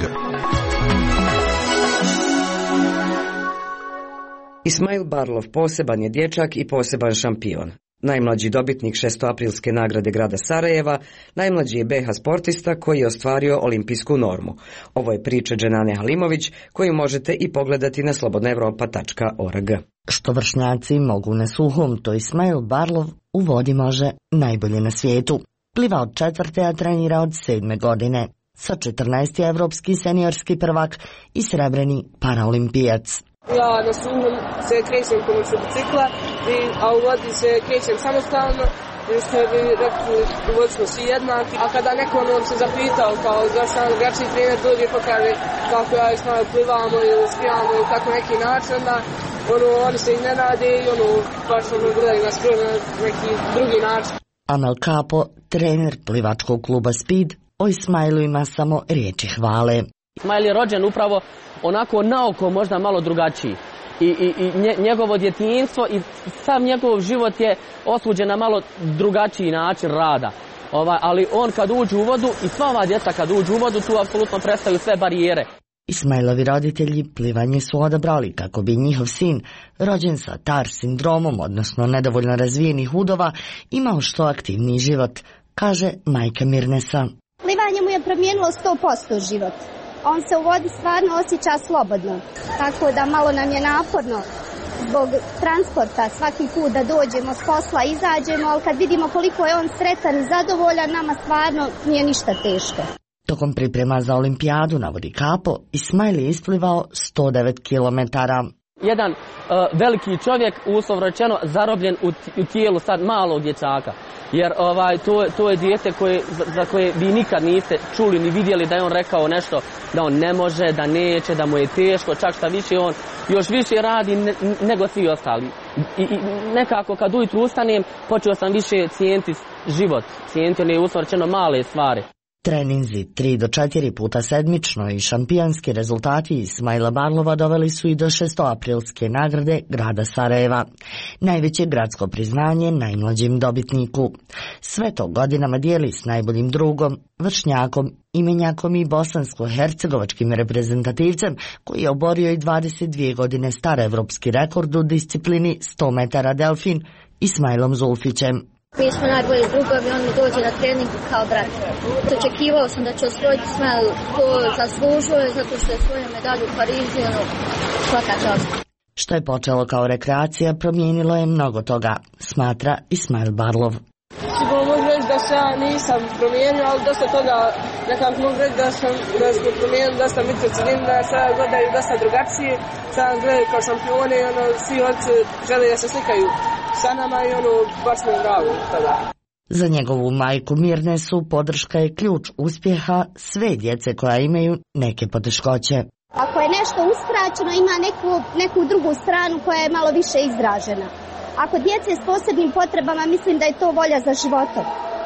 Ismail Barlov poseban je dječak i poseban šampion. Najmlađi dobitnik 6. nagrade grada Sarajeva, najmlađi je BH sportista koji je ostvario olimpijsku normu. Ovo je priča Dženane Halimović koju možete i pogledati na slobodnaevropa.org. Što vršnjaci mogu na suhom, to Ismail Barlov u vodi može najbolje na svijetu. Pliva od 4. a trenira od 7. godine. Sa 14. evropski seniorski prvak i srebreni paraolimpijac. Ja na suhu se krećem pomoću bicikla, a u vodi se krećem samostalno, jer što bi rekli, u vodi smo svi jednaki. A kada neko nam se zapitao, kao zašto nam gračni trener dođe pokaže kako ja i Ismail plivamo ili skijamo ili tako neki način, onda oni se iznenade i baš gledaju nas skoro na neki drugi način. Amel Kapo, trener plivačkog kluba Speed, o Ismailu ima samo riječi hvale. Ismail je rođen upravo onako naoko možda malo drugačiji i njegovo djetinjstvo i sam njegov život je osuđen na malo drugačiji način rada. Ali on kad uđe u vodu i sva ova djeca kad uđu u vodu tu apsolutno prestaju sve barijere. Ismailovi roditelji plivanje su odabrali kako bi njihov sin, rođen sa TAR sindromom, odnosno nedovoljno razvijenih udova, imao što aktivniji život, kaže majka Mirnesa. Plivanje mu je promijenilo 100% život. On se u vodi stvarno osjeća slobodno, tako da malo nam je naporno zbog transporta svaki put da dođemo s posla, izađemo, ali kad vidimo koliko je on sretan i zadovoljan, nama stvarno nije ništa teško. Tokom priprema za olimpijadu, navodi Kapo, Ismail je isplivao 109 kilometara. Jedan veliki čovjek, uslovno rečeno, zarobljen u tijelu sad malog dječaka. Jer to je dijete za koje vi nikad niste čuli ni vidjeli da je on rekao nešto, da on ne može, da neće, da mu je teško, čak šta više on još više radi nego svi ostali. I nekako kad ujutru ustanem, počeo sam više cijeniti život, cijeniti one uslovno rečeno male stvari. Treninzi 3 do 4 puta sedmično i šampionski rezultati Ismaila Barlova doveli su i do 6. aprilske nagrade grada Sarajeva, najveće gradsko priznanje najmlađim dobitniku. Sve to godinama dijeli s najboljim drugom, vršnjakom, imenjakom i bosansko-hercegovačkim reprezentativcem koji je oborio i 22 godine star evropski rekord u disciplini 100 metara delfin Ismailom Zulfićem. Mi smo najbolji drugovi, on mi dođe na trening kao brat. Očekivao sam da će osvojiti Ismail, to zaslužuje zato što je svoju medalju u Parizu, svaka čast. Što je počelo kao rekreacija, promijenilo je mnogo toga, smatra Ismail Barlov. Sigurno mogu reći da se ja nisam promijenio, ali dosta toga nekako mogu reći da smo promijenili dosta mikrocilin, da sada gledaju dosta drugačije, sada gledaju kao šampioni, svi odci žele da se slikaju sa nama i baš mi je drago tada. Za njegovu majku Mirnesu podrška je ključ uspjeha sve djece koja imaju neke poteškoće. Ako je nešto uskraćeno, ima neku drugu stranu koja je malo više izražena. Ako djece s posebnim potrebama, mislim da je to volja za životom.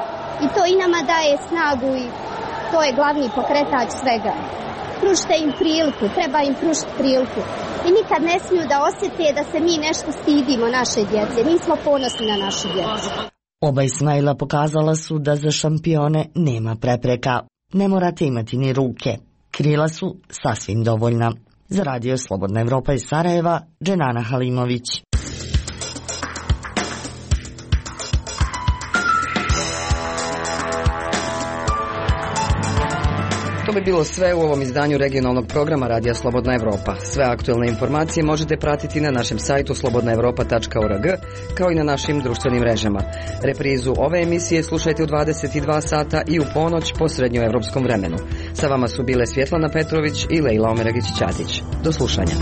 I to i nama daje snagu i to je glavni pokretač svega. Pružite im priliku, treba im pružiti priliku. I nikad ne smiju da osjete da se mi nešto stidimo naše djece. Mi smo ponosni na našu djecu. Oba Ismaila pokazala su da za šampione nema prepreka. Ne morate imati ni ruke. Krila su sasvim dovoljna. Za radio Slobodna Evropa iz Sarajeva, Dženana Halimović. bi bilo sve u ovom izdanju regionalnog programa Radija Slobodna Evropa. Sve aktuelne informacije možete pratiti na našem sajtu slobodnaevropa.org, kao i na našim društvenim mrežama. Reprizu ove emisije slušajte u 22 sata i u ponoć po srednjoevropskom vremenu. Sa vama su bile Svjetlana Petrović i Lejla Omeragić-Ćatić. Do slušanja.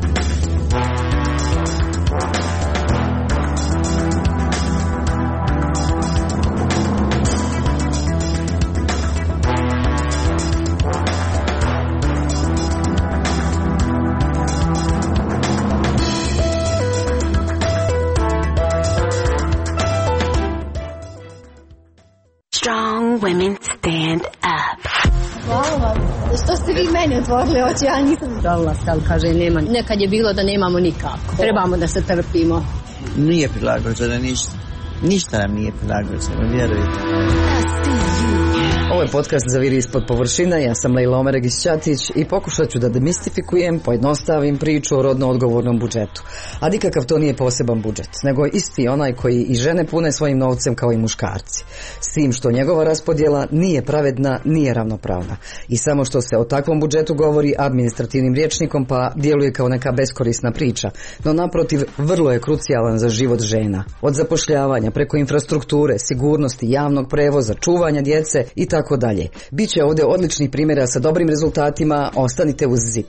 Women stand up. Hvala vam. Što ste vi meni otvorili oči, ja nisam žalila se, ali kaže nema. Nekad je bilo da nemamo nikako. Trebamo da se trpimo. Nije prilagođeno ništa. Ništa nam nije prilagođeno, vjerujte. Ovo je podcast Zaviri ispod površina, ja sam Lejla Omeragić-Ćatić i pokušat ću da demistifikujem, pojednostavim priču o rodno odgovornom budžetu. A nikakav to nije poseban budžet, nego isti onaj koji i žene pune svojim novcem kao i muškarci. S tim što njegova raspodjela nije pravedna, nije ravnopravna. I samo što se o takvom budžetu govori administrativnim rječnikom pa djeluje kao neka beskorisna priča, no naprotiv vrlo je krucijalan za život žena. Od zapošljavanja preko infrastrukture, sigurnosti, javnog prevoza, čuvanja djece i tako dalje. Biće ovdje odličnih primjera sa dobrim rezultatima, ostanite uz ZIP.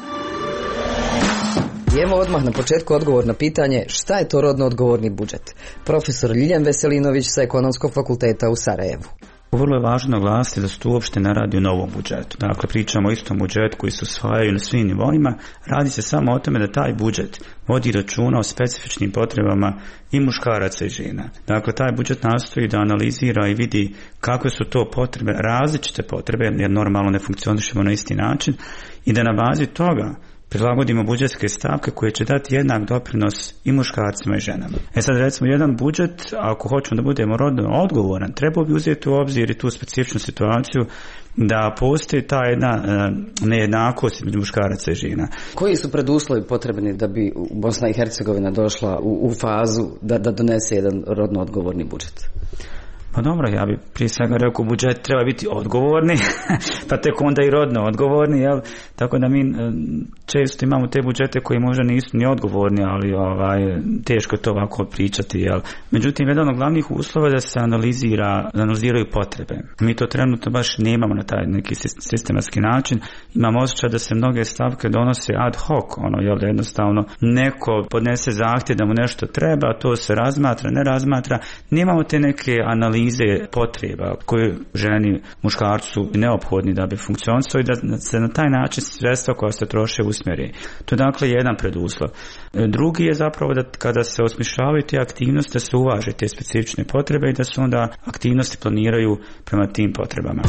I evo odmah na početku odgovor na pitanje šta je to rodno odgovorni budžet. Profesor Ljiljan Veselinović sa Ekonomskog fakulteta u Sarajevu. Vrlo je važno naglasiti da se tu uopšte ne radi o novom budžetu. Dakle, pričamo o istom budžetu koji se usvajaju na svim nivoima. Radi se samo o tome da taj budžet vodi računa o specifičnim potrebama i muškaraca i žena. Dakle, taj budžet nastoji da analizira i vidi kakve su to potrebe, različite potrebe, jer normalno ne funkcionišemo na isti način, i da na bazi toga prilagodimo budžetske stavke koje će dati jednak doprinos i muškarcima i ženama. Sad recimo jedan budžet, ako hoćemo da budemo rodno odgovoran, trebao bi uzeti u obzir i tu specifičnu situaciju da postoji ta jedna nejednakost između muškaraca i žena. Koji su preduslovi potrebni da bi Bosna i Hercegovina došla u fazu da donese jedan rodno odgovorni budžet? Pa dobro, ja bi prije svega rekao budžet treba biti odgovorni, pa tek onda i rodno odgovorni, jel? Tako da mi često imamo te budžete koji možda nisu ni odgovorni, ali teško je to ovako pričati, jel? Međutim, jedan od glavnih uslova je da se analiziraju potrebe. Mi to trenutno baš nemamo na taj neki sistematski način. Imamo osjećaj da se mnoge stavke donose ad hoc, jel, da jednostavno neko podnese zahtjev da mu nešto treba, to se razmatra, ne razmatra. Nemamo te neke analize potreba koje ženi, muškarcu neophodni da bi funkcionisao i da se na taj način sredstva koja se troše usmjeri. To je dakle jedan preduslov. Drugi je zapravo da kada se osmišljavaju te aktivnosti da se uvaže te specifične potrebe i da se onda aktivnosti planiraju prema tim potrebama.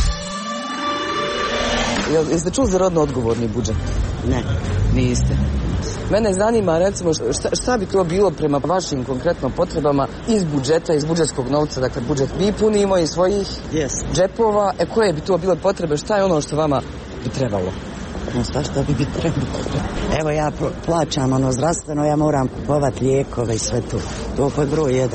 Jeste čuli za rodno odgovorni budžet? Ne. Niste. Mene zanima recimo šta bi to bilo prema vašim konkretno potrebama iz budžeta, iz budžetskog novca, dakle budžet mi punimo iz svojih džepova, koje bi to bile potrebe, šta je ono što vama bi trebalo? Šta bi trebalo? Evo ja plaćam zdravstveno, ja moram kupovati lijekove i sve to. To je broj 1.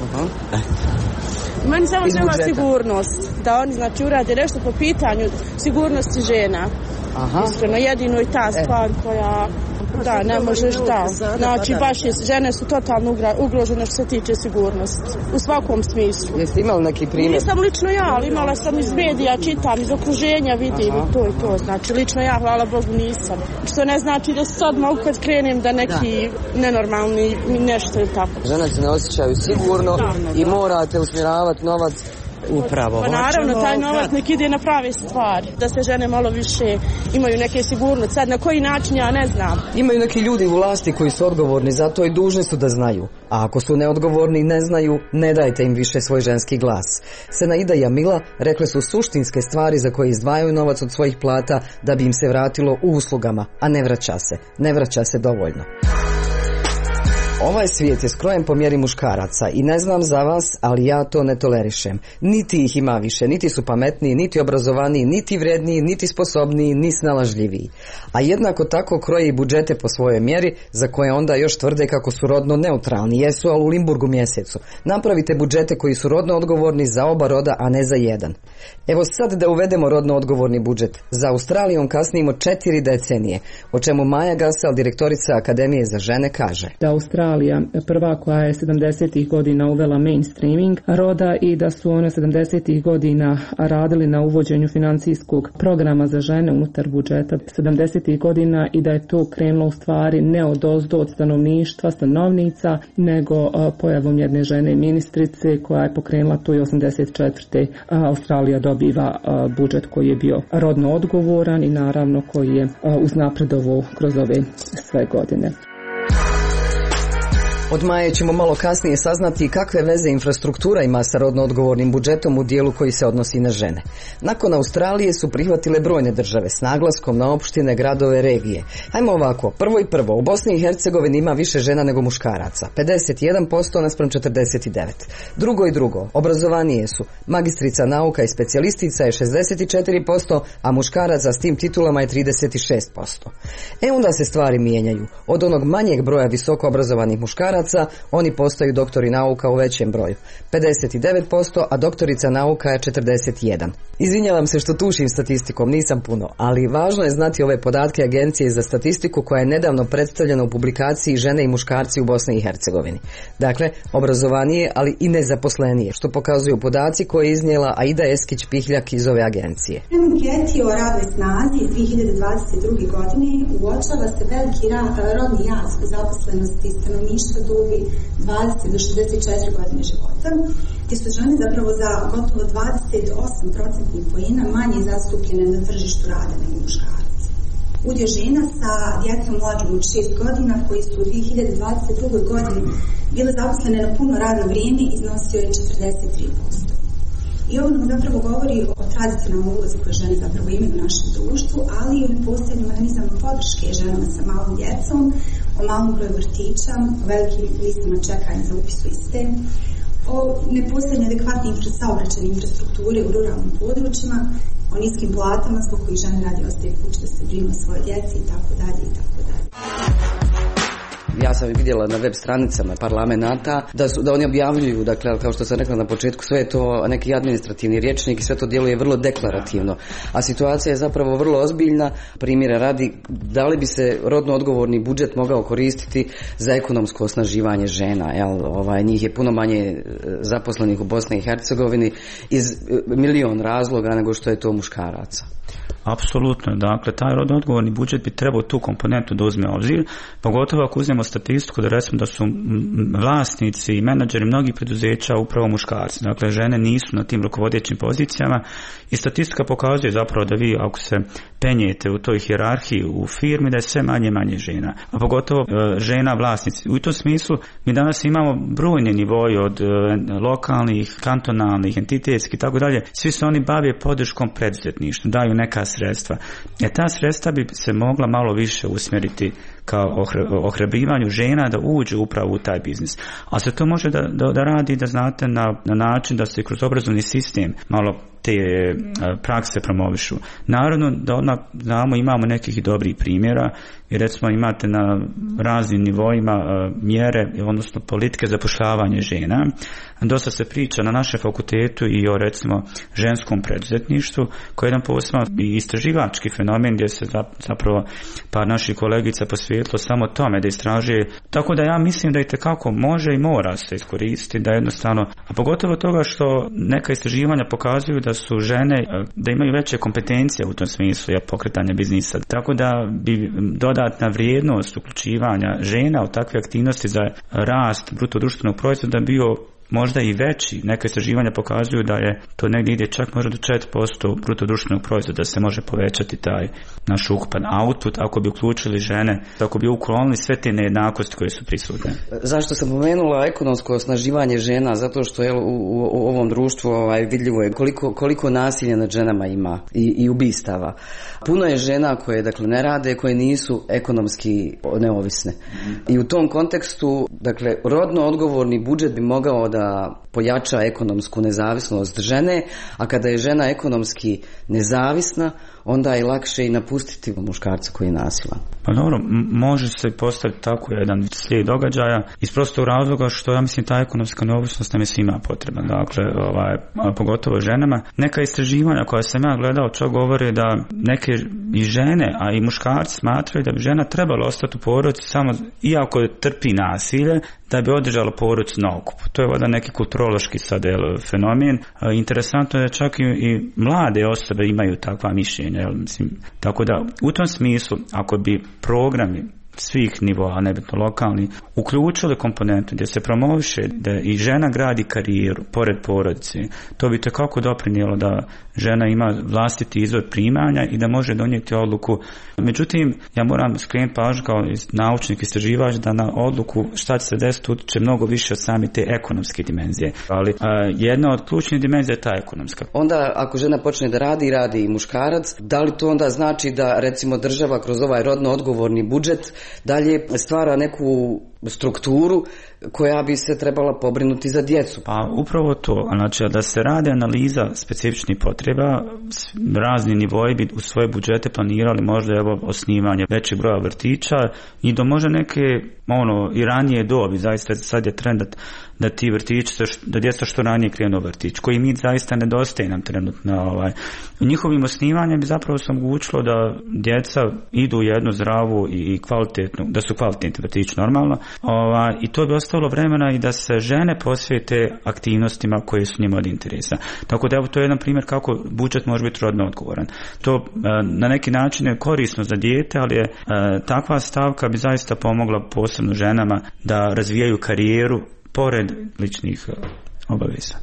Meni samo treba sigurnost, da oni znači urade nešto po pitanju sigurnosti žena. Iskreno, jedino i ta stvar koja da, ne možeš da. Znači, baš žene su totalno ugrožene što se tiče sigurnosti. U svakom smislu. Jeste imali neki primjer? Nisam lično ja, ali imala sam iz medija, čitam, iz okruženja vidim i to. Znači, lično ja, hvala Bogu, nisam. Što ne znači da sad mogu kad krenem da neki nenormalni nešto ili tako. Žene se ne osjećaju sigurno i morate usmjeravati novac. Upravo. Pa naravno, taj novac nek ide na prave stvari, da se žene malo više imaju neke sigurnosti. Sad na koji način ja ne znam. Imaju neki ljudi u vlasti koji su odgovorni za to i dužni su da znaju. A ako su neodgovorni i ne znaju, ne dajte im više svoj ženski glas. Senaida i Jamila rekle su suštinske stvari za koje izdvajaju novac od svojih plata da bi im se vratilo u uslugama, a ne vraća se dovoljno. Ovaj svijet je skrojen po mjeri muškaraca i ne znam za vas, ali ja to ne tolerišem. Niti ih ima više, niti su pametniji, niti obrazovaniji, niti vredniji, niti sposobniji, ni snalažljiviji. A jednako tako kroje i budžete po svojoj mjeri, za koje onda još tvrde kako su rodno neutralni. Jesu, ali u Limburgu mjesecu. Napravite budžete koji su rodno odgovorni za oba roda, a ne za jedan. Evo sad da uvedemo rodno odgovorni budžet. Za Australijom kasnimo 4 decenije, o čemu Maja Gasal, direktorica Akademije za žene, kaže. Da Australija prva koja je 70. godina uvela mainstreaming roda i da su one 70. godina radili na uvođenju financijskog programa za žene unutar budžeta 70. godina i da je to krenulo u stvari ne odozdo od stanovništva, stanovnica, nego pojavom jedne žene ministrice koja je pokrenula to i 84. Australija dobiva budžet koji je bio rodno odgovoran i naravno koji je uznapredovao kroz ove sve godine. Od Maje ćemo malo kasnije saznati kakve veze infrastruktura ima sa rodno odgovornim budžetom u dijelu koji se odnosi na žene. Nakon Australije su prihvatile brojne države s naglaskom na opštine, gradove, regije. Hajmo ovako, prvo, u Bosni i Hercegovini ima više žena nego muškaraca, 51% naspram 49. Drugo, obrazovanije su, magistrica nauka i specijalistica je 64%, a muškaraca s tim titulama je 36%. Onda se stvari mijenjaju. Od onog manjeg broja visoko obrazovanih muškaraca oni postaju doktori nauka u većem broju, 59%, a doktorica nauka je 41%. Izvinjavam se što tušim statistikom, nisam puno, ali važno je znati ove podatke Agencije za statistiku koja je nedavno predstavljena u publikaciji Žene i muškarci u Bosni i Hercegovini. Dakle, obrazovanije, ali i nezaposlenije, što pokazuju podaci koje je iznijela Aida Eskić-Pihljak iz ove agencije. U anketi o radnoj snazi iz 2022. godine uočava se veliki rodni jaz u zaposlenosti stanovništva dobi 20 do 64 godine života, gdje su žene zapravo za gotovo 28% poena manje zastupljene na tržištu rada nego muškarci. Udio žena sa djecom mlađom od 6 godina koji su u 2022. godini bile zaposlene na puno radno vrijeme iznosio je 43%. I ovo nam zapravo govori o tradicionalnoj ulozi koje žene zapravo imaju u našem društvu, ali i o nepostojanju mehanizama podrške ženama sa malom djecom, o malom broju vrtića, o velikim listama čekanja za upis u iste, o nepostojanju adekvatne saobraćajne infrastrukture u ruralnim područjima, o niskim platama zbog kojih žene radi ostaje kući da se brinu o svoje djeci i tako dalje i tako dalje. Ja sam vidjela na web stranicama parlamenta da oni objavljuju, dakle, kao što sam rekla na početku, sve je to neki administrativni rječnik i sve to djeluje vrlo deklarativno. A situacija je zapravo vrlo ozbiljna. Primjera radi, da li bi se rodno odgovorni budžet mogao koristiti za ekonomsko osnaživanje žena? Njih je puno manje zaposlenih u Bosni i Hercegovini iz milion razloga nego što je to muškaraca. Apsolutno, dakle, taj rodno odgovorni budžet bi trebao tu komponentu da uzme obzir, pogotovo ako uzmemo statistiku da recimo da su vlasnici i menadžeri mnogih preduzeća upravo muškarci, dakle žene nisu na tim rukovodećim pozicijama i statistika pokazuje zapravo da vi ako se penjete u toj hijerarhiji u firmi da je sve manje žena, a pogotovo žena vlasnici. U tom smislu mi danas imamo brojne nivoje od lokalnih, kantonalnih, entitetskih i tako dalje, svi se oni bave podrškom preduzetništvu, daju neka sredstva. Ta sredstva bi se mogla malo više usmjeriti kao ohrabrivanju žena da uđu upravo u taj biznis. A se to može da radi, da znate, na način da se kroz obrazovni sistem malo te prakse promovišu. Naravno da odmah znamo, imamo nekih dobrih primjera i recimo imate na raznim nivoima mjere, odnosno politike zapošljavanja žena. Dosta se priča na našem fakultetu i o recimo ženskom preduzetništvu, koji je jedan posebno i istraživački fenomen gdje se zapravo par naših kolegica posvetilo samo tome da istražuje. Tako da ja mislim da itekako može i mora se iskoristiti, da jednostavno, a pogotovo toga što neka istraživanja pokazuju da su žene, da imaju veće kompetencije u tom smislu pokretanja biznisa. Tako da bi dodatna vrijednost uključivanja žena u takve aktivnosti za rast bruto društvenog proizvoda bio možda i veći. Neka istraživanja pokazuju da je to negdje ide čak možda do 4% bruto društvenog proizvoda, da se može povećati taj naš ukupan output ako bi uključili žene, ako bi uklonili sve te nejednakosti koje su prisutne. Zašto sam pomenula ekonomsko osnaživanje žena? Zato što u ovom društvu vidljivo je koliko nasilja nad ženama ima i ubistava. Puno je žena koje dakle ne rade, koje nisu ekonomski neovisne. I u tom kontekstu, dakle, rodno odgovorni budžet bi mogao da pojača ekonomsku nezavisnost žene, a kada je žena ekonomski nezavisna, onda je lakše i napustiti muškarca koji je nasilan. Pa dobro, može se postaviti tako jedan slijed događaja iz prostog razloga što ja mislim ta ekonomska neovisnost nam je svima potrebna, dakle, pogotovo ženama. Neka istraživanja koja sam ja gledao čak govore da neke i žene, a i muškarci smatraju da bi žena trebala ostati u porodici samo iako trpi nasilje, da bi održala porodicu na okupu. To je valjda neki kulturološki sad fenomen. Interesantno je da čak i mlade osobe imaju takva mišljenja. Mislim, tako da u tom smislu, ako bi programi svih nivoa, nebitno lokalni, uključili komponentu gdje se promoviše da i žena gradi karijeru pored porodice, to bi tekako doprinijelo da žena ima vlastiti izvor primanja i da može donijeti odluku. Međutim, ja moram skrenuti pažnju kao naučnik istraživač da na odluku šta će se desiti utječe mnogo više od same te ekonomske dimenzije. Ali jedna od ključnih dimenzija je ta ekonomska. Onda ako žena počne da radi i muškarac, da li to onda znači da recimo država kroz ovaj rodno odgovorni budžet dalje stvara neku strukturu koja bi se trebala pobrinuti za djecu? Pa upravo to, znači da se radi analiza specifičnih potreba, razni nivoji bi u svoje budžete planirali možda osnivanje većeg broja vrtića i do možda neke i ranije dobi, zaista sad je trend da ti vrtići, da djeca što ranije krenu u vrtić, koji mi zaista nedostaje nam trenutno. Njihovim osnivanjem bi zapravo se omogućilo da djeca idu u jednu zdravu i kvalitetnu, da su kvalitetni vrtići normalno, i to bi ostavilo vremena i da se žene posvijete aktivnostima koje su njima od interesa. Tako da to je jedan primjer kako budžet može biti rodno odgovoran. To na neki način je korisno za dijete, ali je takva stavka bi zaista pomogla posebno ženama da razvijaju karijeru pored ličnih obaveza.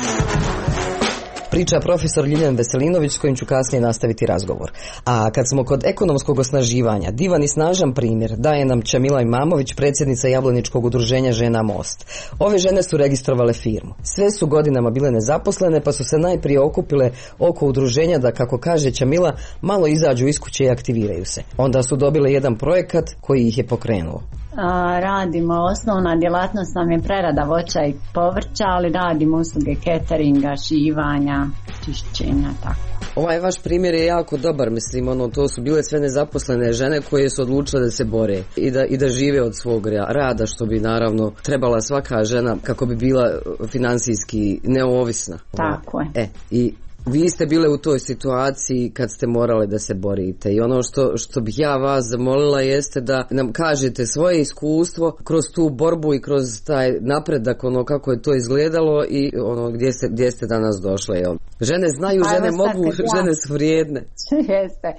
Priča profesor Ljiljan Veselinović s kojim ću kasnije nastaviti razgovor. A kad smo kod ekonomskog osnaživanja, divan i snažan primjer daje nam Čamila Imamović, predsjednica Jablaničkog udruženja Žena Most. Ove žene su registrovale firmu. Sve su godinama bile nezaposlene pa su se najprije okupile oko udruženja da, kako kaže Čamila, malo izađu iz kuće i aktiviraju se. Onda su dobile jedan projekat koji ih je pokrenuo. Radimo, osnovna djelatnost nam je prerada voća i povrća, ali radimo usluge cateringa, šivanja, čišćenja, tako. Ovaj vaš primjer je jako dobar, mislim, to su bile sve nezaposlene žene koje su odlučile da se bore i da žive od svog rada, što bi naravno trebala svaka žena kako bi bila financijski neovisna. Tako je. I vi ste bile u toj situaciji kad ste morale da se borite i ono što bih ja vas zamolila jeste da nam kažete svoje iskustvo kroz tu borbu i kroz taj napredak, kako je to izgledalo i gdje ste danas došle. Žene znaju, žene mogu, žene su vrijedne. Jeste.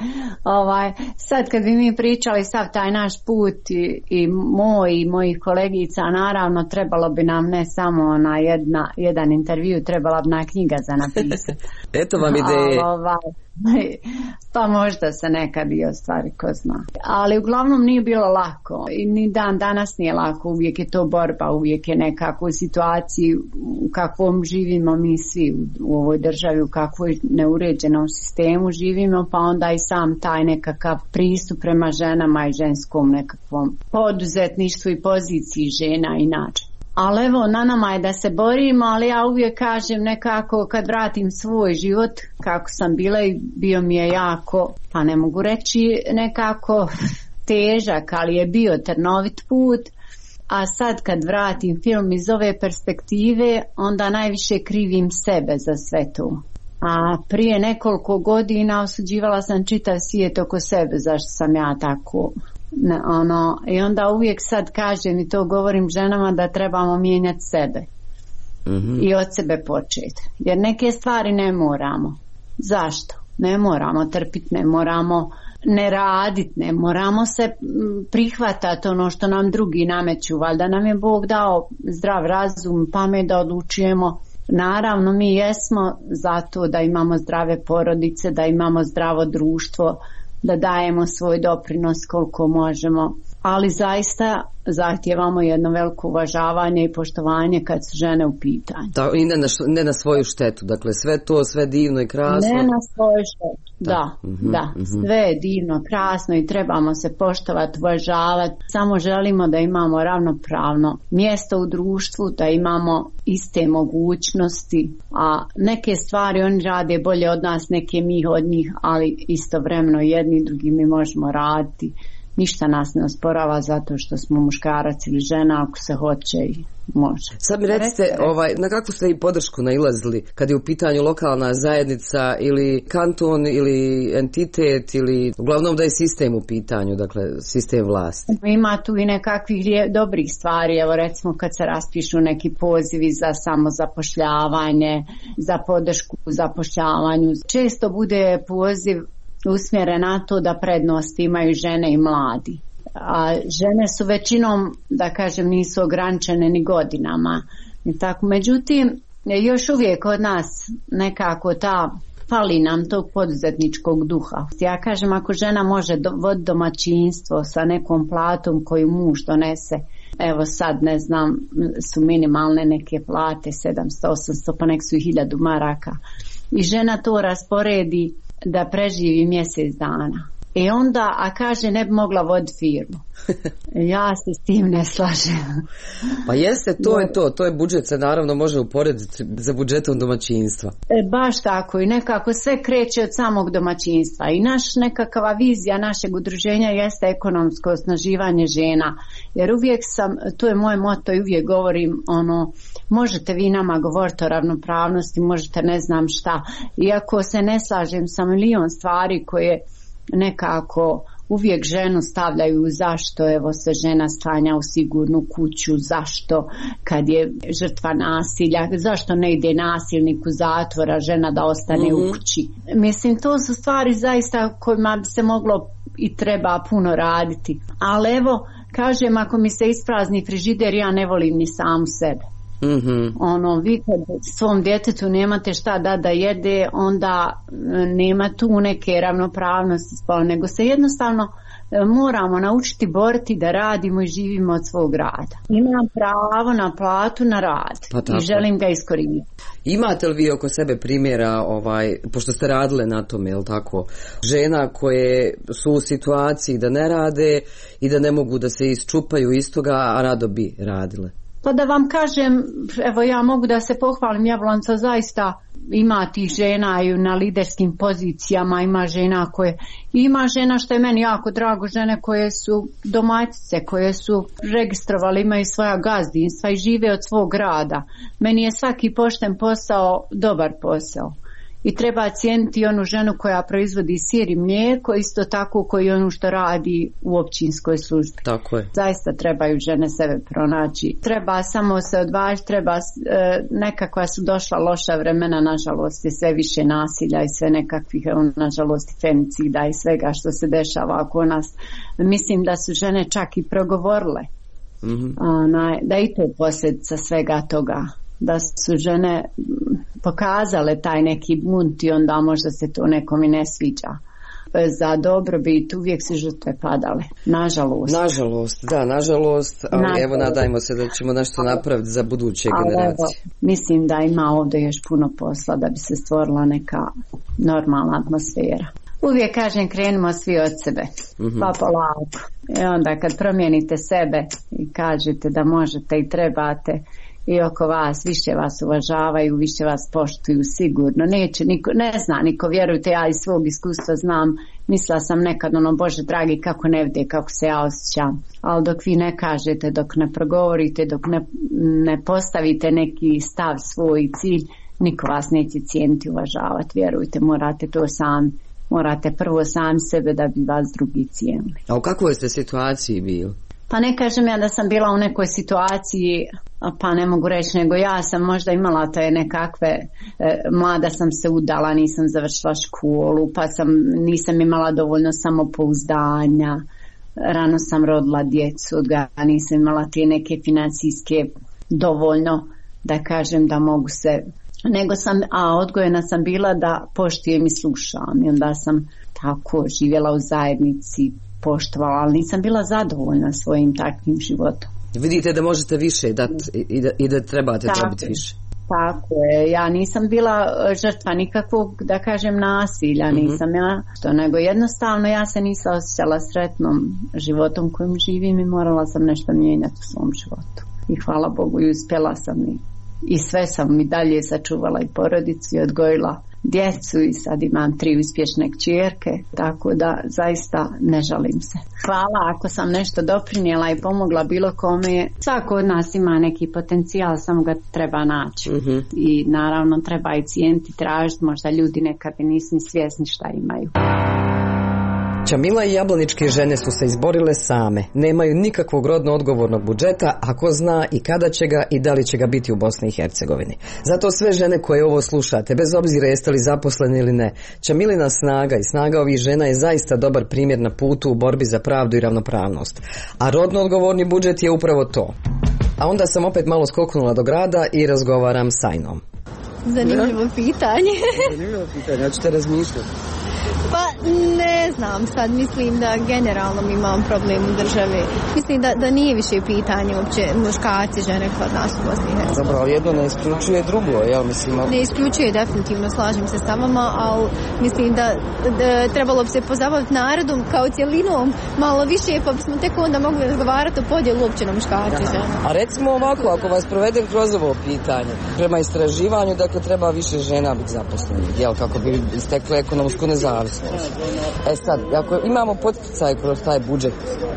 Sad kad bi mi pričali sav taj naš put i mojih kolegica, naravno trebalo bi nam ne samo na jedan intervju, trebala bi na knjiga za napisati. Eto vam ideje. Pa možda se nekad i ostvari, ko zna. Ali uglavnom nije bilo lako i ni dan danas nije lako, uvijek je to borba, uvijek je nekako u situaciji u kakvom živimo mi svi u ovoj državi, u kakvoj neuređenom sistemu živimo, pa onda i sam taj nekakav pristup prema ženama i ženskom nekakvom poduzetništvu i poziciji žena inače. Ali evo, na nama je da se borimo, ali ja uvijek kažem nekako kad vratim svoj život, kako sam bila i bio mi je jako, pa ne mogu reći nekako težak, ali je bio trnovit put, a sad kad vratim film iz ove perspektive, onda najviše krivim sebe za sve to. A prije nekoliko godina osuđivala sam čitav svijet oko sebe, zašto sam ja tako... I onda uvijek sad kažem i to govorim ženama da trebamo mijenjati sebe i od sebe početi, jer neke stvari ne moramo. Zašto? Ne moramo trpiti, ne moramo ne raditi, ne moramo se prihvatati ono što nam drugi nameću, valjda nam je Bog dao zdrav razum, pamet da odlučujemo. Naravno, mi jesmo zato da imamo zdrave porodice, da imamo zdravo društvo, da dajemo svoj doprinos koliko možemo, ali zaista zahtijevamo jedno veliko uvažavanje i poštovanje kad su žene u pitanju. I ne na svoju štetu, dakle sve divno i krasno. Ne na svoju štetu, da, sve je divno, krasno i trebamo se poštovati, uvažavati. Samo želimo da imamo ravnopravno mjesto u društvu, da imamo iste mogućnosti, a neke stvari oni rade bolje od nas, neke mi od njih, ali istovremeno jedni i drugi mi možemo raditi. Ništa nas ne osporava zato što smo muškarac ili žena, ako se hoće i može. Sad mi recite, na kakvu ste i podršku nailazili kad je u pitanju lokalna zajednica ili kanton ili entitet ili uglavnom da je sistem u pitanju, dakle sistem vlasti? Ima tu i nekakvih dobrih stvari, evo recimo kad se raspišu neki pozivi za samozapošljavanje, za podršku u zapošljavanju. Često bude poziv usmjeren na to da prednost imaju žene i mladi. A žene su većinom, da kažem, nisu ograničene ni godinama. I tako. Međutim, još uvijek od nas nekako fali nam tog poduzetničkog duha. Ja kažem, ako žena može voditi domaćinstvo sa nekom platom koju muž donese, evo sad ne znam, su minimalne neke plate 700, 800, pa nek su i 1000 maraka. I žena to rasporedi da preživi mjesec dana. I onda, a kaže, ne bi mogla voditi firmu. Ja se s tim ne slažem. Pa jeste, to je budžet, se naravno može uporediti za budžetom domaćinstva. Baš tako, i nekako sve kreće od samog domaćinstva. I nekakva vizija našeg udruženja jeste ekonomsko osnaživanje žena. Jer uvijek to je moj moto i uvijek govorim, možete vi nama govoriti o ravnopravnosti, možete ne znam šta. Iako se ne slažem sa milion stvari koje nekako uvijek ženu stavljaju zašto evo se žena stanja u sigurnu kuću, zašto kad je žrtva nasilja, zašto ne ide nasilnik u zatvora, žena da ostane u kući. Mislim, to su stvari zaista kojima bi se moglo i treba puno raditi. Ali evo, kažem, ako mi se isprazni frižider, ja ne volim ni samu sebe. Vi kad svom djetetu nemate šta da jede, onda nema tu neke ravnopravnosti spola, nego se jednostavno moramo naučiti boriti da radimo i živimo od svog rada. Imam pravo na platu, na rad i želim ga iskoristiti. Imate li vi oko sebe primjera, pošto ste radile na tome, jel tako, žena koje su u situaciji da ne rade i da ne mogu da se isčupaju iz toga, a rado bi radile? Pa da vam kažem, evo ja mogu da se pohvalim, Jablonca zaista ima tih žena i na liderskim pozicijama, ima žena što je meni jako drago, žene koje su domaćice, koje su registrovali, imaju svoja gazdinstva i žive od svog rada. Meni je svaki pošten posao dobar posao. I treba cijeniti onu ženu koja proizvodi sir i mlijeko, isto tako koji onu što radi u općinskoj službi. Tako je. Zaista trebaju žene sebe pronaći. Treba samo se odvažiti, nekakva su došla loša vremena, nažalost je sve više nasilja i sve nekakvih, nažalost, femicida i svega što se dešava oko nas. Mislim da su žene čak i progovorile. Da i to posljedica svega toga. Da su žene pokazale taj neki bunt i onda možda se to nekom i ne sviđa. Za dobrobit uvijek su žrtve padale. Nažalost. Nažalost, ali evo nadajmo se da ćemo nešto napraviti za buduće generacije. Mislim da ima ovdje još puno posla da bi se stvorila neka normalna atmosfera. Uvijek kažem, krenimo svi od sebe, pa polako. I onda kad promijenite sebe i kažete da možete i trebate, i oko vas, više vas uvažavaju, više vas poštuju sigurno. Niko, vjerujte, ja iz svog iskustva znam, mislila sam nekad Bože dragi, kako ne vide, kako se ja osjećam. Ali dok vi ne kažete, dok ne progovorite, dok ne postavite neki stav, svoj cilj, niko vas neće cijeniti, uvažavati. Vjerujte, morate to sami. Morate prvo sami sebe da bi vas drugi cijenili. A u kakvoj ste situaciji bili? Pa ne kažem ja da sam bila u nekoj situaciji, pa ne mogu reći, nego ja sam možda imala te nekakve, mlada sam se udala, nisam završila školu, pa nisam imala dovoljno samopouzdanja, rano sam rodila djecu, nisam imala te neke financijske dovoljno, da kažem da mogu se, odgojena sam bila da poštujem i slušam, i onda sam tako živjela u zajednici, poštovala, ali nisam bila zadovoljna svojim takvim životom. Vidite da možete više dati i da trebate dobiti više. Tako je, ja nisam bila žrtva nikakvog, da kažem, nasilja, nisam ja to, nego jednostavno ja se nisam osjećala sretnom životom kojim živim i morala sam nešto mijenjati u svom životu. I hvala Bogu i uspjela sam i sve sam i dalje sačuvala i porodicu i odgojila djecu i sad imam 3 uspješne kćerke, tako da zaista ne žalim se. Hvala ako sam nešto doprinijela i pomogla bilo kome. Svako od nas ima neki potencijal, samo ga treba naći. I naravno treba i cijeniti, tražiti, možda ljudi nekad i nisu ni svjesni šta imaju. Čamila i jablaničke žene su se izborile same. Nemaju nikakvog rodno odgovornog budžeta, a ko zna i kada će ga i da li će ga biti u Bosni i Hercegovini. Zato sve žene koje ovo slušate, bez obzira jeste li zaposleni ili ne, Čamilina snaga i snaga ovih žena je zaista dobar primjer na putu u borbi za pravdu i ravnopravnost. A rodno odgovorni budžet je upravo to. A onda sam opet malo skoknula do grada i razgovaram s Ajnom. Zanimljivo pitanje. Ja ću te razmišljati. Pa ne znam, sad mislim da generalno mi imam problem u državi. Mislim da nije više pitanje uopće muškarci, žene kod nas u Bosni i Hercegovini. Dobro, ali jedno ne isključuje drugo, ja mislim. Ne isključuje, definitivno, slažem se s vama, ali mislim da trebalo bi se pozabaviti narodom kao cjelinom malo više, pa bismo tek onda mogli razgovarati o podjelu uopće na muškarci i žene. A recimo ovako, ako vas provedem kroz ovo pitanje, prema istraživanju, dakle, treba više žena biti zaposlenih, jel, kako bi stekle ekonomsku nezavisnost. Sad, ako imamo poticaj kroz taj budžet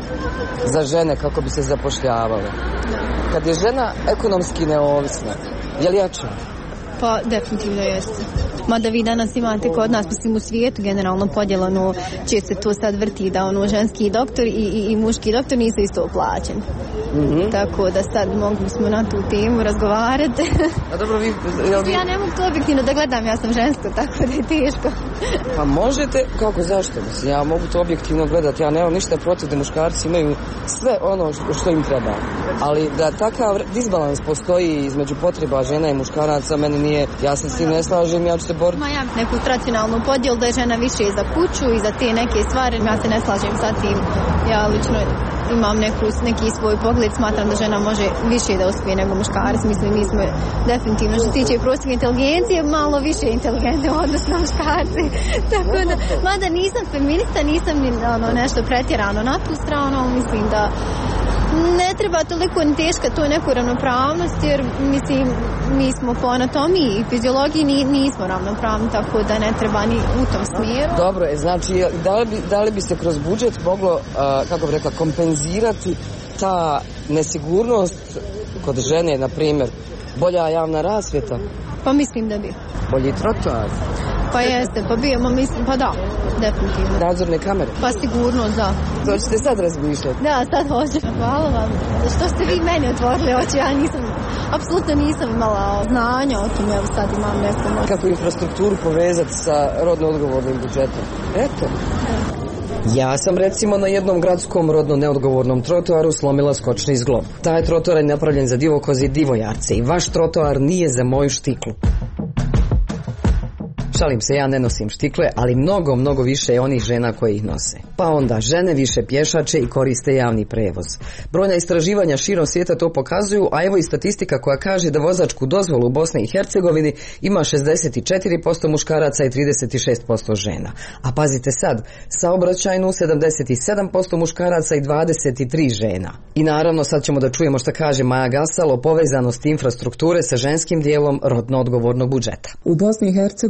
za žene kako bi se zapošljavale, kad je žena ekonomski neovisna, je li jača? Pa definitivno jeste. Mada vi danas imate kod nas, mislim, u svijetu generalno podjelano, često se to sad vrti da ženski doktor i muški doktor nisu isto plaćeni. Tako da sad mogli smo na tu temu razgovarati. A dobro, ja ne mogu to objektivno da gledam, ja sam žensko, tako da je teško. Pa možete, kako, zašto? Ja mogu to objektivno gledati, ja nemam ništa protiv da muškarci imaju sve ono što im treba. Ali da takav disbalans postoji između potreba žena i muškaraca, meni nije, ja se s tim ne slažem, ja ću se boriti. Ja neku tradicionalnu podjelu da je žena više za kuću i za te neke stvari, ja se ne slažem sa tim. Ja lično imam neki svoj pogled, smatram da žena može više da uspije nego muškarac. Mislim, mi smo definitivno što se tiče prosječne inteligencije malo više inteligentne odnosno na muškarci. Tako da, mada nisam feminista, nisam ni nešto pretjerano na tu stranu, mislim da ne treba toliko ni teška to neku ravnopravnost, jer mislim mi smo po anatomiji i fiziologiji nismo ravnopravni, tako da ne treba ni u tom smjeru. Dobro, znači da li bi se kroz budžet moglo, kako bih rekla, kompenzirati ta nesigurnost kod žene, na primjer, bolja javna rasvjeta? Pa mislim da bi. Bolji trotoar? Pa jeste, pa bijemo, mislim, pa da, definitivno. Nadzorne kamere? Pa sigurno, da. To ćete sad razmišljati? Da, sad hoću. Hvala vam. Što ste vi meni otvorili oči, ja apsolutno nisam imala znanja o tom, evo sad imam neko. Kako infrastrukturu povezati sa rodno odgovornim budžetom? Eto. Ja sam recimo na jednom gradskom rodno neodgovornom trotoaru slomila skočni zglob. Taj trotoar je napravljen za divokoze i divojarce i vaš trotoar nije za moju štiklu. Šalim se, ja ne nosim štikle, ali mnogo više je onih žena koje ih nose. Pa onda žene više pješače i koriste javni prevoz. Brojna istraživanja širom svijeta to pokazuju, a evo i statistika koja kaže da vozačku dozvolu u Bosni i Hercegovini ima 64% muškaraca i 36% žena. A pazite sad, saobraćajnu 77% muškaraca i 23 žena. I naravno sad ćemo da čujemo šta kaže Maja Gasal o povezanosti infrastrukture sa ženskim dijelom rodno odgovornog budžeta. U Bosni i Hercegovini to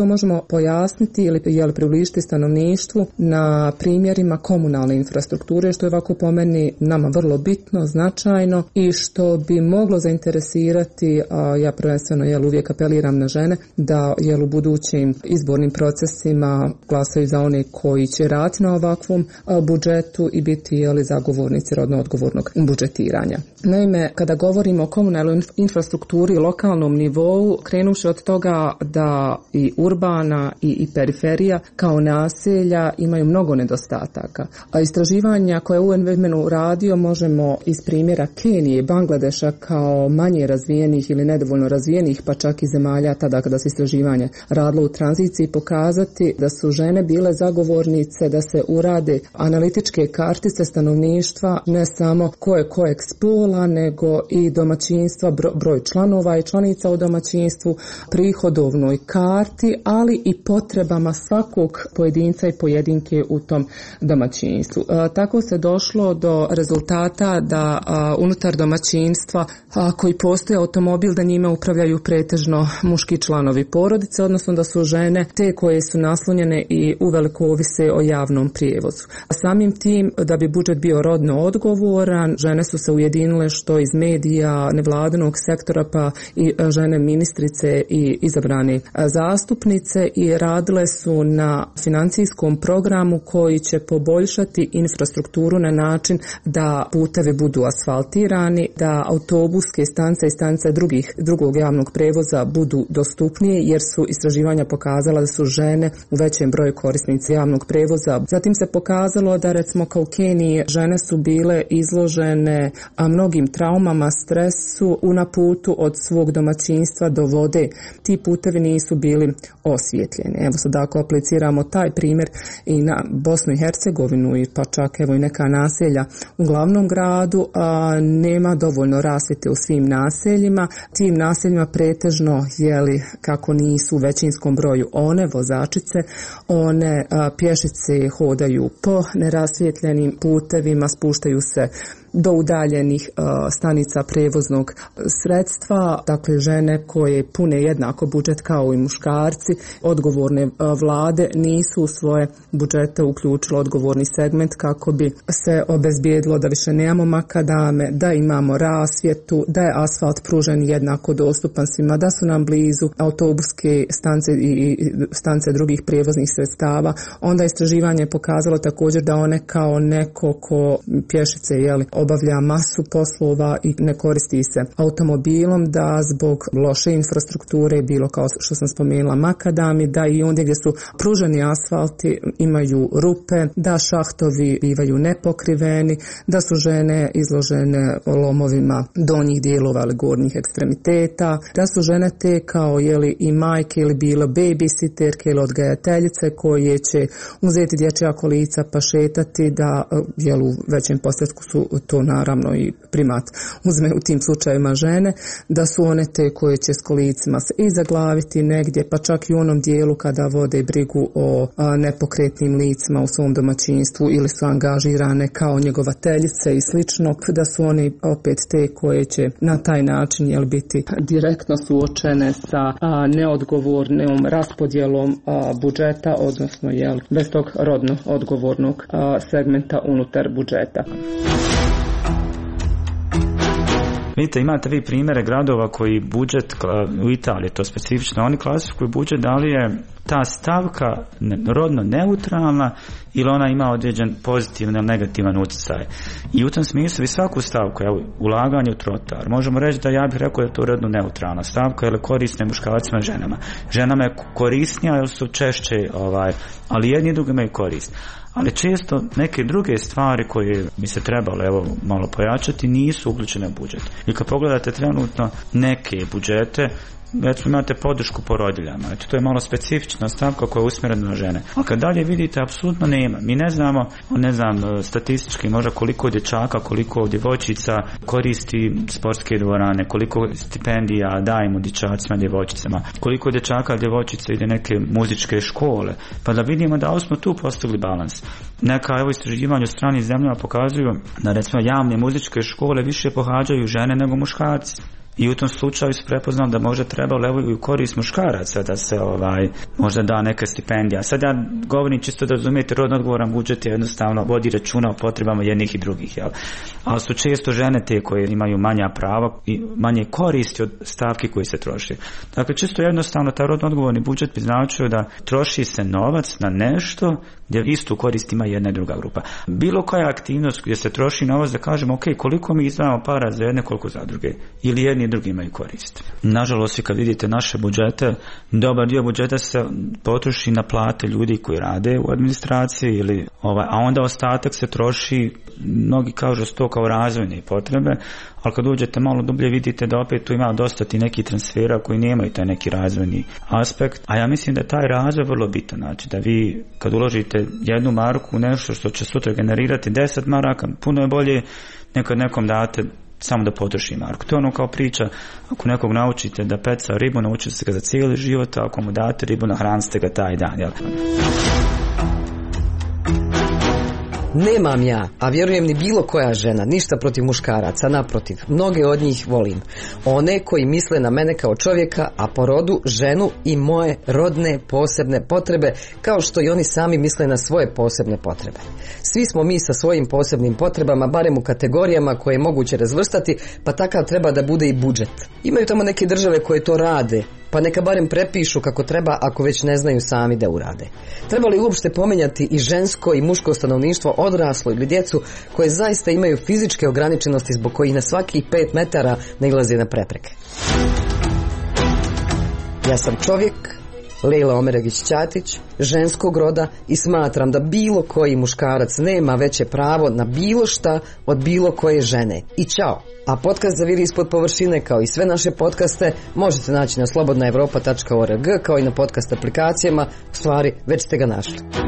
to možemo pojasniti ili približiti stanovništvu na primjerima komunalne infrastrukture, što je ovako po meni nama vrlo bitno, značajno i što bi moglo zainteresirati, a ja prvenstveno uvijek apeliram na žene, da u budućim izbornim procesima glasaju za one koji će raditi na ovakvom budžetu i biti zagovornici rodno odgovornog budžetiranja. Naime, kada govorimo o komunalnoj infrastrukturi i lokalnom nivou, krenuši od toga da i urbana i periferija kao naselja imaju mnogo nedostataka. A istraživanja koje UN radio možemo iz primjera Kenije i Bangladeša kao manje razvijenih ili nedovoljno razvijenih, pa čak i zemalja tada kada se istraživanje radilo u tranziciji, pokazati da su žene bile zagovornice da se urade analitičke kartice stanovništva, ne samo ko je kojeg spola, nego i domaćinstva, broj članova i članica u domaćinstvu, prihodovnoj karti, ali i potrebama svakog pojedinca i pojedinke u tom domaćinstvu. Tako se došlo do rezultata da unutar domaćinstva koji postoje automobil, da njime upravljaju pretežno muški članovi porodice, odnosno da su žene te koje su naslonjene i uveliko ovise o javnom prijevozu. A samim tim, da bi budžet bio rodno odgovoran, žene su se ujedinile što iz medija, nevladinog sektora, pa i žene ministrice i izabrane zastupnice, i radile su na financijskom programu koji će poboljšati infrastrukturu na način da putevi budu asfaltirani, da autobuske stanice i stanice drugog javnog prevoza budu dostupnije, jer su istraživanja pokazala da su žene u većem broju korisnici javnog prevoza. Zatim se pokazalo da recimo kao u Keniji žene su bile izložene mnogim traumama, stresu na putu od svog domaćinstva do vode. Ti putevi nisu bili osvjetljeni. Evo sad ako apliciramo taj primjer i na Bosnu i Hercegovinu i pa čak i neka naselja u glavnom gradu, nema dovoljno rasvjete u svim naseljima. Tim naseljima pretežno kako nisu u većinskom broju one vozačice, one pješice hodaju po nerasvjetljenim putevima, spuštaju se do udaljenih stanica prevoznog sredstva. Dakle, žene koje pune jednako budžet kao i muškarci, odgovorne vlade nisu u svoje budžete uključile odgovorni segment kako bi se obezbijedilo da više nemamo makadame, da imamo rasvjetu, da je asfalt pružen jednako dostupan svima, da su nam blizu autobuske stanice i stanice drugih prijevoznih sredstava. Onda istraživanje je pokazalo također da one kao neko ko pješice obavlja masu poslova i ne koristi se automobilom, da zbog loše infrastrukture, bilo kao što sam spomenula makadami, da i ondje gdje su pruženi asfalti imaju rupe, da šahtovi bivaju nepokriveni, da su žene izložene lomovima donjih dijelova ili gornjih ekstremiteta, da su žene te kao i majke ili bilo babysitterke ili odgajateljice koje će uzeti dječja kolica pa šetati, da u većem postotku su to naravno i primat uzme u tim slučajevima žene, da su one te koje će s kolicima se i zaglaviti negdje, pa čak i u onom dijelu kada vode brigu o nepokretnim licima u svom domaćinstvu ili su angažirane kao njegovateljice i slično, da su one opet te koje će na taj način biti direktno suočene sa neodgovornom raspodjelom budžeta, odnosno bez tog rodno odgovornog segmenta unutar budžeta. Vidite, imate vi primjere gradova koji budžet, u Italiji to specifično, oni klasifikuju budžet, da li je ta stavka rodno neutralna ili ona ima određen pozitivan ili negativan utjecaj. I u tom smislu vi svaku stavku, ulaganje u trotoar, možemo reći da ja bih rekao da je to rodno neutralna stavka, jer korisne muškarcima i ženama. Ženama je korisnija jer su češće, ali jedni i drugi imaju korist. Ali često neke druge stvari koje bi se trebalo malo pojačati nisu uključene u budžet. I kad pogledate trenutno neke budžete, recimo imate podršku porodiljama, to je malo specifična stavka koja je usmjerena na žene. A kad dalje vidite, apsolutno nema. Mi ne znam statistički možda koliko dječaka, koliko djevojčica koristi sportske dvorane, koliko stipendija dajemo dječacima, djevojčicama, koliko dječaka, djevojčica ide neke muzičke škole, pa da vidimo da smo tu postigli balans. Neka istraživanja u stranim zemljama pokazuju da recimo javne muzičke škole više pohađaju žene nego muškarci. I u tom slučaju se prepoznao da možda trebalo evo i u korist muškaraca da se možda da neka stipendija. Sad ja govorim čisto da razumijete, rodno odgovoran budžet je jednostavno vodi računa o potrebama jednih i drugih, jel? Ali su često žene te koje imaju manja prava i manje koristi od stavki koji se troši. Dakle, čisto jednostavno taj rodno odgovorni budžet bi značio da troši se novac na nešto gdje istu korist ima jedna i druga grupa. Bilo koja aktivnost gdje se troši novac da kažemo ok, koliko mi izdvajamo para za jedne, koliko za druge, ili jedni i drugi imaju korist. Nažalost, kad vidite naše budžete, dobar dio budžeta se potroši na plate ljudi koji rade u administraciji, a onda ostatak se troši, mnogi kažu to kao razvojne potrebe, ali kad uđete malo dublje vidite da opet tu ima dosta ti neki transfera koji nemaju taj neki razvojni aspekt, a ja mislim da je taj razvoj vrlo bitan, znači da vi kad uložite 1 marku u nešto što će sutra generirati 10 maraka, puno je bolje nekad nekom date samo da potroši marku. To je ono kao priča, ako nekog naučite da peca ribu, naučite se ga za cijeli život, a ako mu date ribu, nahranite ga taj dan, jel? Nemam ja, a vjerujem ni bilo koja žena, ništa protiv muškaraca, naprotiv, mnoge od njih volim. One koji misle na mene kao čovjeka, a po rodu ženu i moje rodne posebne potrebe, kao što i oni sami misle na svoje posebne potrebe. Svi smo mi sa svojim posebnim potrebama, barem u kategorijama koje je moguće razvrstati, pa takav treba da bude i budžet. Imaju tamo neke države koje to rade, pa neka barem prepišu kako treba ako već ne znaju sami da urade. Treba li uopšte pomenjati i žensko i muško stanovništvo, odraslo ili djecu koje zaista imaju fizičke ograničenosti zbog kojih na svakih 5 metara nailaze na prepreke? Ja sam čovjek, Lejla Omeragić-Ćatić, ženskog roda i smatram da bilo koji muškarac nema veće pravo na bilo šta od bilo koje žene. I čao! A podcast Zaviri ispod površine, kao i sve naše podcaste, možete naći na slobodnaevropa.org, kao i na podcast aplikacijama, u stvari već ste ga našli.